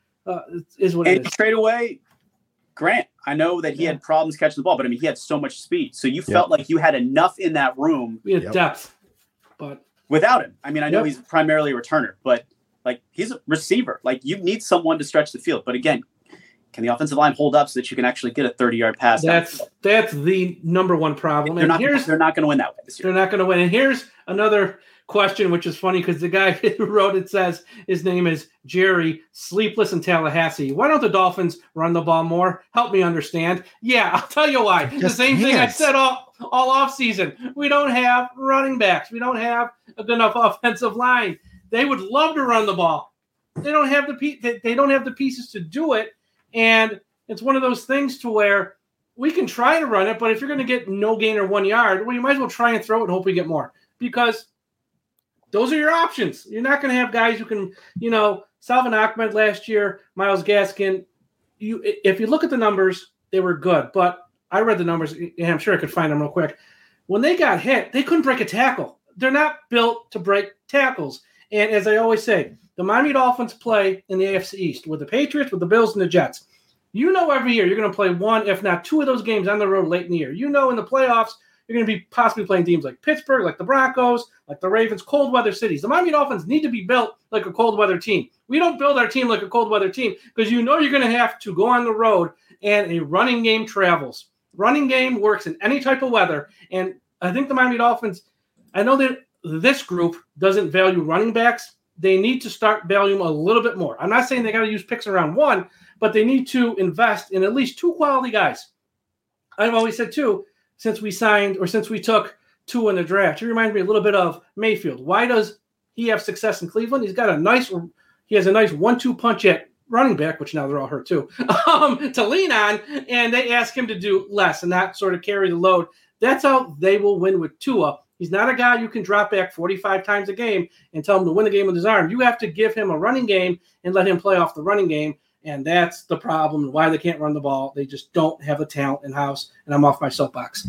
It is what it is. Trade away Grant. I know that he had problems catching the ball, but he had so much speed. So you felt like you had enough in that room. We had depth, but without him. I know he's primarily a returner, but he's a receiver. You need someone to stretch the field. But again, can the offensive line hold up so that you can actually get a 30-yard pass? That's the number one problem. They're not going to win that way this year. They're not going to win. And here's another question, which is funny because the guy who wrote it says his name is Jerry, sleepless in Tallahassee. Why don't the Dolphins run the ball more? Help me understand. Yeah, I'll tell you why. The same thing I said all offseason. We don't have running backs. We don't have a good enough offensive line. They would love to run the ball. They don't have the pieces to do it, and it's one of those things to where we can try to run it, but if you're going to get no gain or 1 yard, well, you might as well try and throw it and hope we get more, because those are your options. You're not going to have guys who can, Salvin Ahmed last year, Myles Gaskin. If you look at the numbers, they were good, but I read the numbers, and I'm sure I could find them real quick. When they got hit, they couldn't break a tackle. They're not built to break tackles. And as I always say, the Miami Dolphins play in the AFC East with the Patriots, with the Bills, and the Jets. Every year you're going to play 1, if not 2 of those games on the road late in the year. In the playoffs, you're going to be possibly playing teams like Pittsburgh, like the Broncos, like the Ravens, cold weather cities. The Miami Dolphins need to be built like a cold weather team. We don't build our team like a cold weather team because you're going to have to go on the road, and a running game travels. Running game works in any type of weather. And I think the Miami Dolphins, I know that this group doesn't value running backs. They need to start valuing a little bit more. I'm not saying they got to use picks in round 1, but they need to invest in at least 2 quality guys. I've always said, too, since we took 2 in the draft, he reminds me a little bit of Mayfield. Why does he have success in Cleveland? He has a nice 1-2 punch at running back, which now they're all hurt too, to lean on, and they ask him to do less and not sort of carry the load. That's how they will win with Tua. He's not a guy you can drop back 45 times a game and tell him to win the game with his arm. You have to give him a running game and let him play off the running game, and that's the problem, why they can't run the ball. They just don't have the talent in-house, and I'm off my soapbox.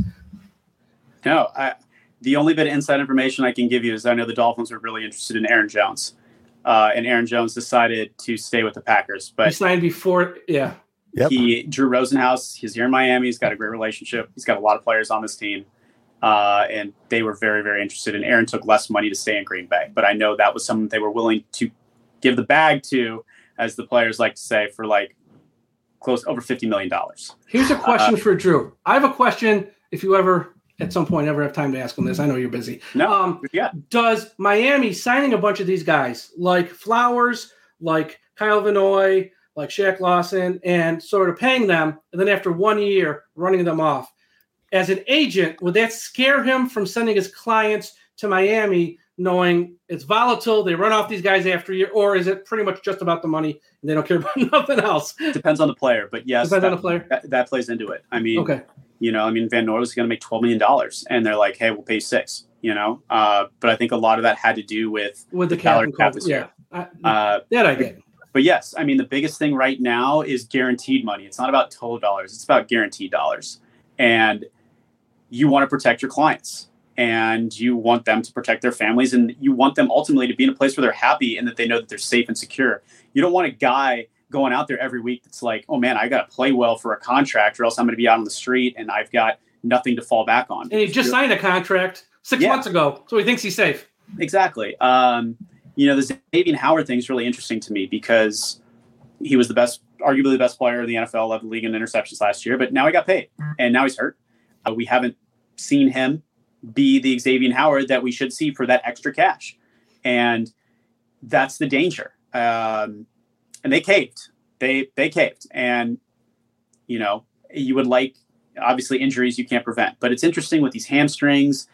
No, the only bit of inside information I can give you is I know the Dolphins are really interested in Aaron Jones, and Aaron Jones decided to stay with the Packers. But he signed before, yeah. Yep. Drew Rosenhaus, he's here in Miami. He's got a great relationship. He's got a lot of players on this team. And they were very, very interested. And Aaron took less money to stay in Green Bay. But I know that was something they were willing to give the bag to, as the players like to say, for close over $50 million. Here's a question for Drew. I have a question. if you ever at some point ever have time to ask him this, I know you're busy. No, yeah. Does Miami signing a bunch of these guys like Flowers, like Kyle Vinoy, like Shaq Lawson, and sort of paying them, and then after 1 year running them off, as an agent, would that scare him from sending his clients to Miami, knowing it's volatile, they run off these guys after a year, or is it pretty much just about the money and they don't care about nothing else? Depends on the player, but yes, Depends on the player. That plays into it. I mean, okay. Van Noy was going to make $12 million, and they're like, hey, we'll pay $6 million, but I think a lot of that had to do with the salary cap this year. That I get. But yes, I mean, the biggest thing right now is guaranteed money. It's not about total dollars. It's about guaranteed dollars. And you want to protect your clients, and you want them to protect their families, and you want them ultimately to be in a place where they're happy and that they know that they're safe and secure. You don't want a guy going out there every week that's like, oh man, I got to play well for a contract or else I'm going to be out on the street and I've got nothing to fall back on. And he just signed a contract 6 months ago, so he thinks he's safe. Exactly. The Xavier Howard thing is really interesting to me because he was arguably the best player in the NFL, led the league in interceptions last year, but now he got paid and now he's hurt. We haven't seen him be the Xavier Howard that we should see for that extra cash. And that's the danger. And they caved. They caved. And, you would like, obviously, injuries you can't prevent. But it's interesting with these hamstrings.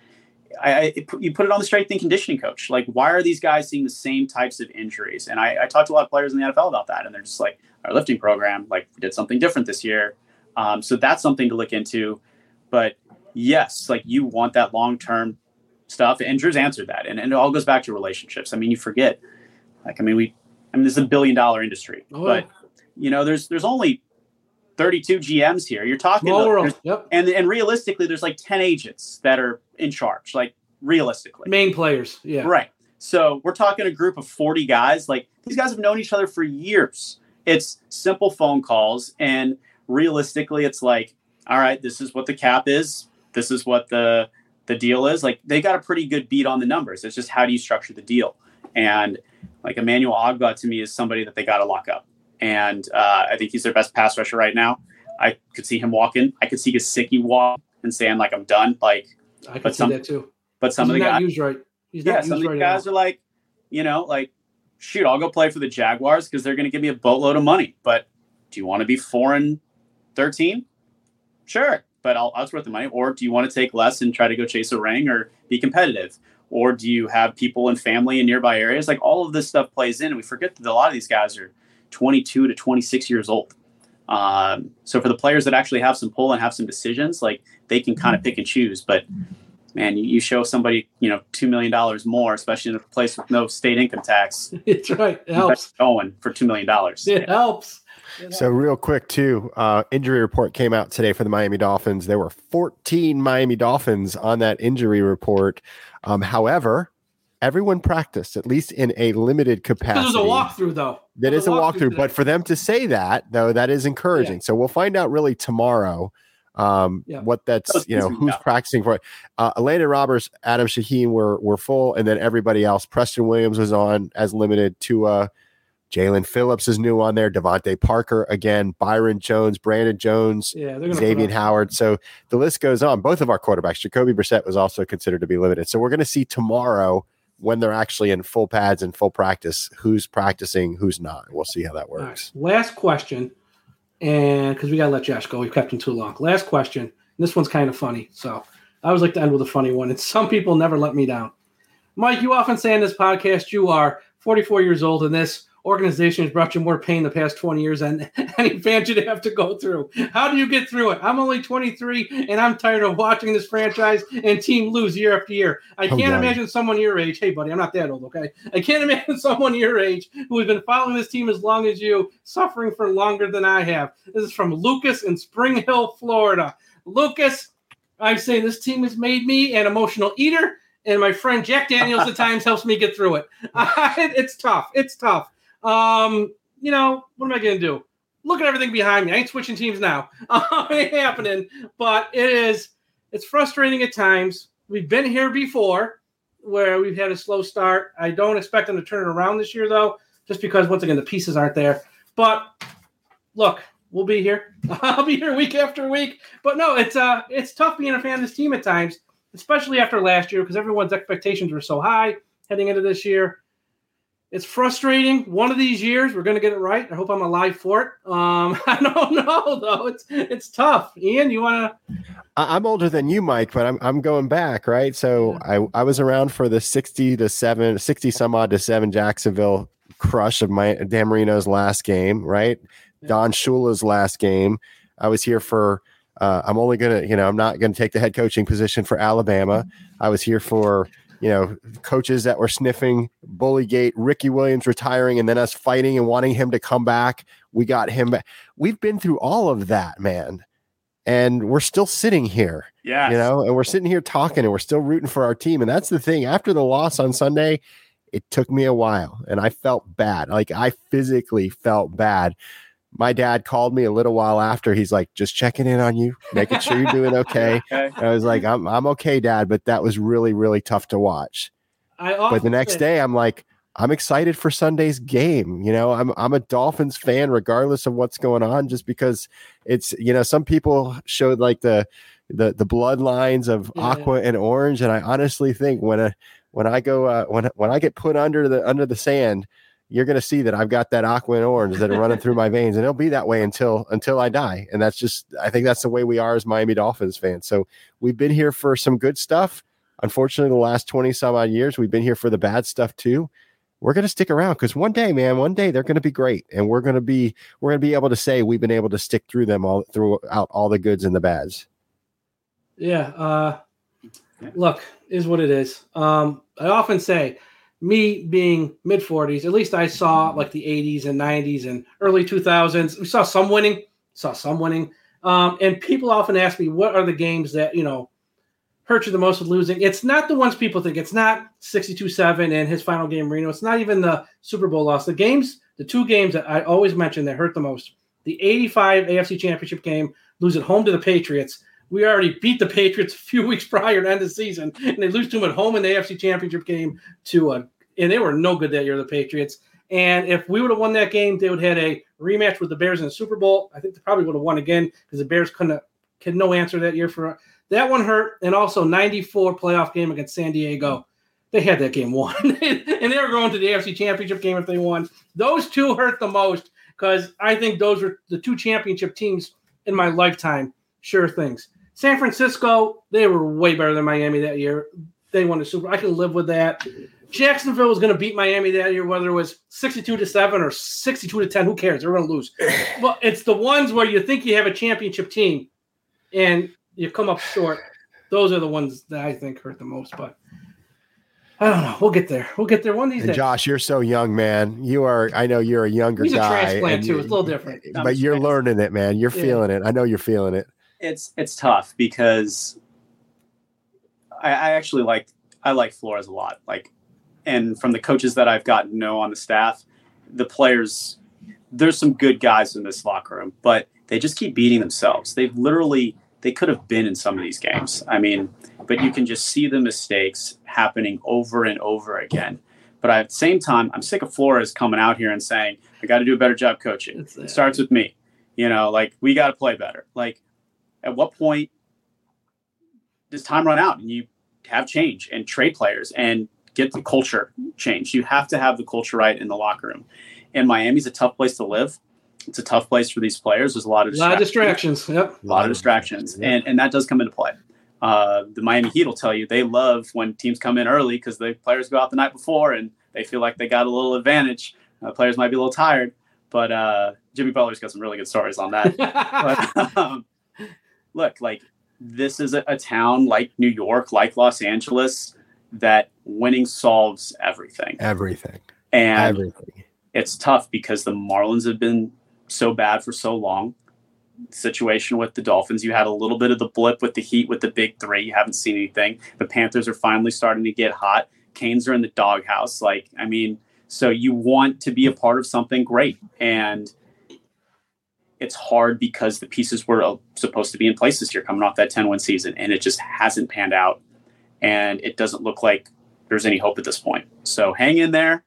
You put it on the strength and conditioning coach. Like, why are these guys seeing the same types of injuries? And I talked to a lot of players in the NFL about that. And they're just like, our lifting program, we did something different this year. So that's something to look into. But yes, you want that long-term stuff. And Drew's answered that. And it all goes back to relationships. I mean, you forget, this is a $1 billion industry, but there's only 32 GMs here. You're talking, yep. And realistically, there's 10 agents that are in charge, realistically. Main players. Yeah. Right. So we're talking a group of 40 guys. These guys have known each other for years. It's simple phone calls. And realistically, it's all right, this is what the cap is. This is what the deal is. They got a pretty good beat on the numbers. It's just, how do you structure the deal? And Emmanuel Ogbah to me is somebody that they got to lock up. And I think he's their best pass rusher right now. I could see him walking. I could see Gesicki walk and saying I'm done. I could see that too. But some of the guys, used right. He's not some used of the right guys are shoot, I'll go play for the Jaguars because they're going to give me a boatload of money. But do you want to be 4-13? Sure, but it's worth the money. Or do you want to take less and try to go chase a ring or be competitive? Or do you have people and family in nearby areas? All of this stuff plays in. And we forget that a lot of these guys are 22 to 26 years old. So for the players that actually have some pull and have some decisions, they can kind of pick and choose. But man, you show somebody, $2 million more, especially in a place with no state income tax. It's right. It helps. Going for $2 million. It helps. So real quick too, injury report came out today for the Miami Dolphins. There were 14 Miami Dolphins on that injury report. However, everyone practiced, at least in a limited capacity. There's a walkthrough, though. That is a walkthrough, but for them to say that, though, that is encouraging. Yeah. So we'll find out really tomorrow what that's, who's practicing for it. Elena Roberts, Adam Shaheen were full, and then everybody else. Preston Williams was on as limited. Jalen Phillips is new on there. Devontae Parker again. Byron Jones, Brandon Jones, Xavier Howard. So the list goes on. Both of our quarterbacks, Jacoby Brissett was also considered to be limited. So we're going to see tomorrow when they're actually in full pads and full practice, who's practicing, who's not. We'll see how that works. Right. Last question, and because we got to let Josh go. We've kept him too long. Last question. This one's kind of funny. So I always like to end with a funny one. And some people never let me down. Mike, you often say in this podcast you are 44 years old, and this organization has brought you more pain the past 20 years than any fan should have to go through. How do you get through it? I'm only 23, and I'm tired of watching this franchise and team lose year after year. I can't imagine someone your age. Hey, buddy, I'm not that old, okay? I can't imagine someone your age who has been following this team as long as you, suffering for longer than I have. This is from Lucas in Spring Hill, Florida. Lucas, I'm saying this team has made me an emotional eater, and my friend Jack Daniels at times helps me get through it. It's tough. It's tough. What am I going to do? Look at everything behind me. I ain't switching teams now. It ain't happening, but it's frustrating at times. We've been here before where we've had a slow start. I don't expect them to turn it around this year, though, just because, once again, the pieces aren't there. But look, we'll be here. I'll be here week after week. But no, it's tough being a fan of this team at times, especially after last year because everyone's expectations were so high heading into this year. It's frustrating. One of these years, we're going to get it right. I hope I'm alive for it. I don't know, though. It's tough. Ian, you want to? I'm older than you, Mike, but I'm going back, right? So I was around for the 60 some odd to 7 Jacksonville crush of Dan Marino's last game, right? Yeah. Don Shula's last game. I was here for. I'm only gonna, I'm not gonna take the head coaching position for Alabama. I was here for. Coaches that were sniffing Bullygate, Ricky Williams retiring, and then us fighting and wanting him to come back. We got him back. We've been through all of that, man. And we're still sitting here. Yeah. And we're sitting here talking and we're still rooting for our team. And that's the thing. After the loss on Sunday, it took me a while and I felt bad. Like I physically felt bad. My dad called me a little while after. He's like, just checking in on you, making sure you're doing okay. And I was like, I'm okay, Dad, but that was really, really tough to watch. But the next day, I'm like, I'm excited for Sunday's game. I'm a Dolphins fan, regardless of what's going on, just because it's, some people showed like the bloodlines of aqua and orange. And I honestly think when I get put under the sand, you're going to see that I've got that aqua and orange that are running through my veins, and it'll be that way until I die. And I think that's the way we are as Miami Dolphins fans. So we've been here for some good stuff. Unfortunately, the last 20 some odd years, we've been here for the bad stuff too. We're going to stick around because one day they're going to be great. And we're going to be able to say we've been able to stick through them throughout all the goods and the bads. Yeah. Look, is what it is. I often say, me being mid-40s, at least I saw like the 80s and 90s and early 2000s. We saw some winning. And people often ask me, what are the games that, hurt you the most with losing? It's not the ones people think. It's not 62-7 and his final game, Reno. It's not even the Super Bowl loss. The two games that I always mention that hurt the most, the 85 AFC Championship game, lose at home to the Patriots. We already beat the Patriots a few weeks prior to end the season, and they lose to them at home in the AFC Championship game and they were no good that year, the Patriots. And if we would have won that game, they would have had a rematch with the Bears in the Super Bowl. I think they probably would have won again because the Bears had no answer that year for that one hurt. And also 94 playoff game against San Diego. They had that game won, and they were going to the AFC Championship game if they won. Those two hurt the most because I think those were the two championship teams in my lifetime. Sure things. San Francisco, they were way better than Miami that year. They won the Super Bowl. I can live with that. Jacksonville was going to beat Miami that year, whether it was 62-7 or 62-10. Who cares? They're going to lose. But it's the ones where you think you have a championship team and you come up short. Those are the ones that I think hurt the most. But I don't know. We'll get there. One of these days. Josh, you're so young, man. I know you're a younger He's guy. He's a transplant too. It's a little different. But you're learning it, man. You're feeling it. I know you're feeling it. It's tough because I actually like Flores a lot. And from the coaches that I've gotten to know on the staff, the players, there's some good guys in this locker room, but they just keep beating themselves. They could have been in some of these games. I mean, but you can just see the mistakes happening over and over again. But at the same time, I'm sick of Flores coming out here and saying, I got to do a better job coaching. It starts with me. We got to play better. At what point does time run out and you have change and trade players and get the culture changed? You have to have the culture right in the locker room. And Miami's a tough place to live. It's a tough place for these players. There's a lot of distractions. Yep. A lot of distractions. Yep. And that does come into play. The Miami Heat will tell you they love when teams come in early because the players go out the night before and they feel like they got a little advantage. Players might be a little tired, but Jimmy Butler's got some really good stories on that. But, look, this is a town like New York, like Los Angeles, that winning solves everything. And it's tough because the Marlins have been so bad for so long. The situation with the Dolphins, you had a little bit of the blip with the Heat, with the big three. You haven't seen anything. The Panthers are finally starting to get hot. Canes are in the doghouse. So you want to be a part of something great. And it's hard because the pieces were supposed to be in place this year coming off that 10-win season, and it just hasn't panned out. And it doesn't look like there's any hope at this point. So hang in there.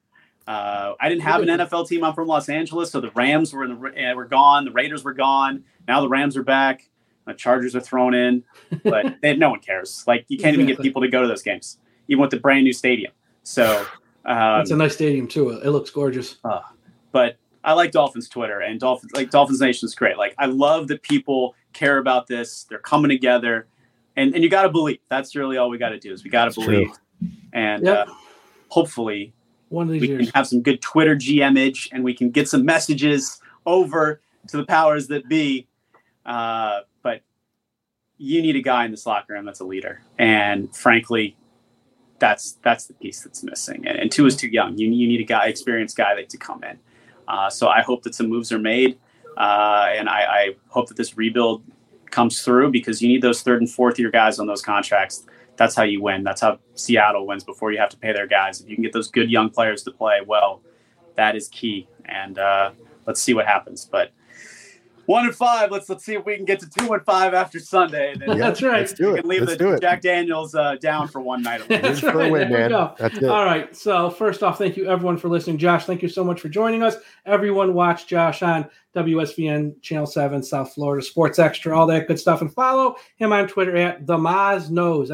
I didn't have an NFL team. I'm from Los Angeles, so the Rams were were gone. The Raiders were gone. Now the Rams are back. The Chargers are thrown in, but no one cares. Like, you can't even get people to go to those games, even with the brand new stadium. So it's a nice stadium too. It looks gorgeous. But I like Dolphins Twitter, and Dolphins Nation is great. Like, I love that people care about this. They're coming together, and you got to believe. That's really all we got to do is we got to believe, and hopefully one of these we years can have some good Twitter GMage, and we can get some messages over to the powers that be. But you need a guy in this locker room that's a leader, and frankly, that's the piece that's missing. And Tua is too young. You need a experienced guy to come in. So I hope that some moves are made, and I hope that this rebuild comes through, because you need those third and fourth year guys on those contracts. That's how you win. That's how Seattle wins before you have to pay their guys. If you can get those good young players to play well, that is key. And let's see what happens. But 1-5. Let's see if we can get to 2-5 after Sunday. Then that's right. Let's do it. Leave the Jack Daniels down for one night. That's right. Win, man. That's it. All right. So first off, thank you everyone for listening. Josh, thank you so much for joining us. Everyone watch Josh on WSVN Channel 7, South Florida, Sports Extra, all that good stuff. And follow him on Twitter at The Moz Knows,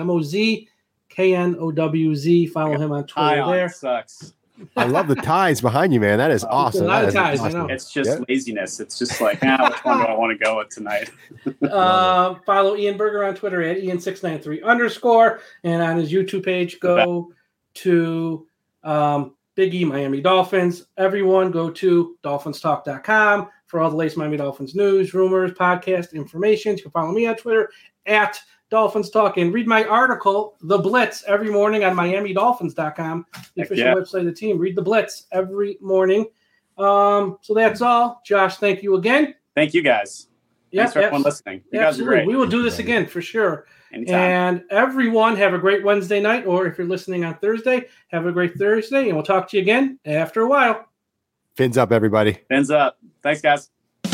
MOZKNOWZ. Follow him on Twitter there. Sucks. I love the ties behind you, man. That is awesome. A lot of ties, awesome. I know. It's just laziness. It's just like, which one do I want to go with tonight? Follow Ian Berger on Twitter at Ian693_, and on his YouTube page, go to Big E Miami Dolphins. Everyone go to DolphinsTalk.com for all the latest Miami Dolphins news, rumors, podcast information. You can follow me on Twitter at Dolphins Talk, and read my article, The Blitz, every morning on MiamiDolphins.com, the official website of the team. Read The Blitz every morning. So that's all. Josh, thank you again. Thank you, guys. Thanks for everyone listening. You guys are great. We will do this again for sure. Anytime. And everyone, have a great Wednesday night, or if you're listening on Thursday, have a great Thursday, and we'll talk to you again after a while. Fins up, everybody. Fins up. Thanks, guys.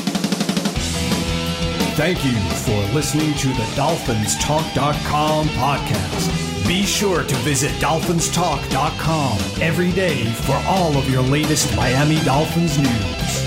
Thank you for listening to the DolphinsTalk.com podcast. Be sure to visit DolphinsTalk.com every day for all of your latest Miami Dolphins news.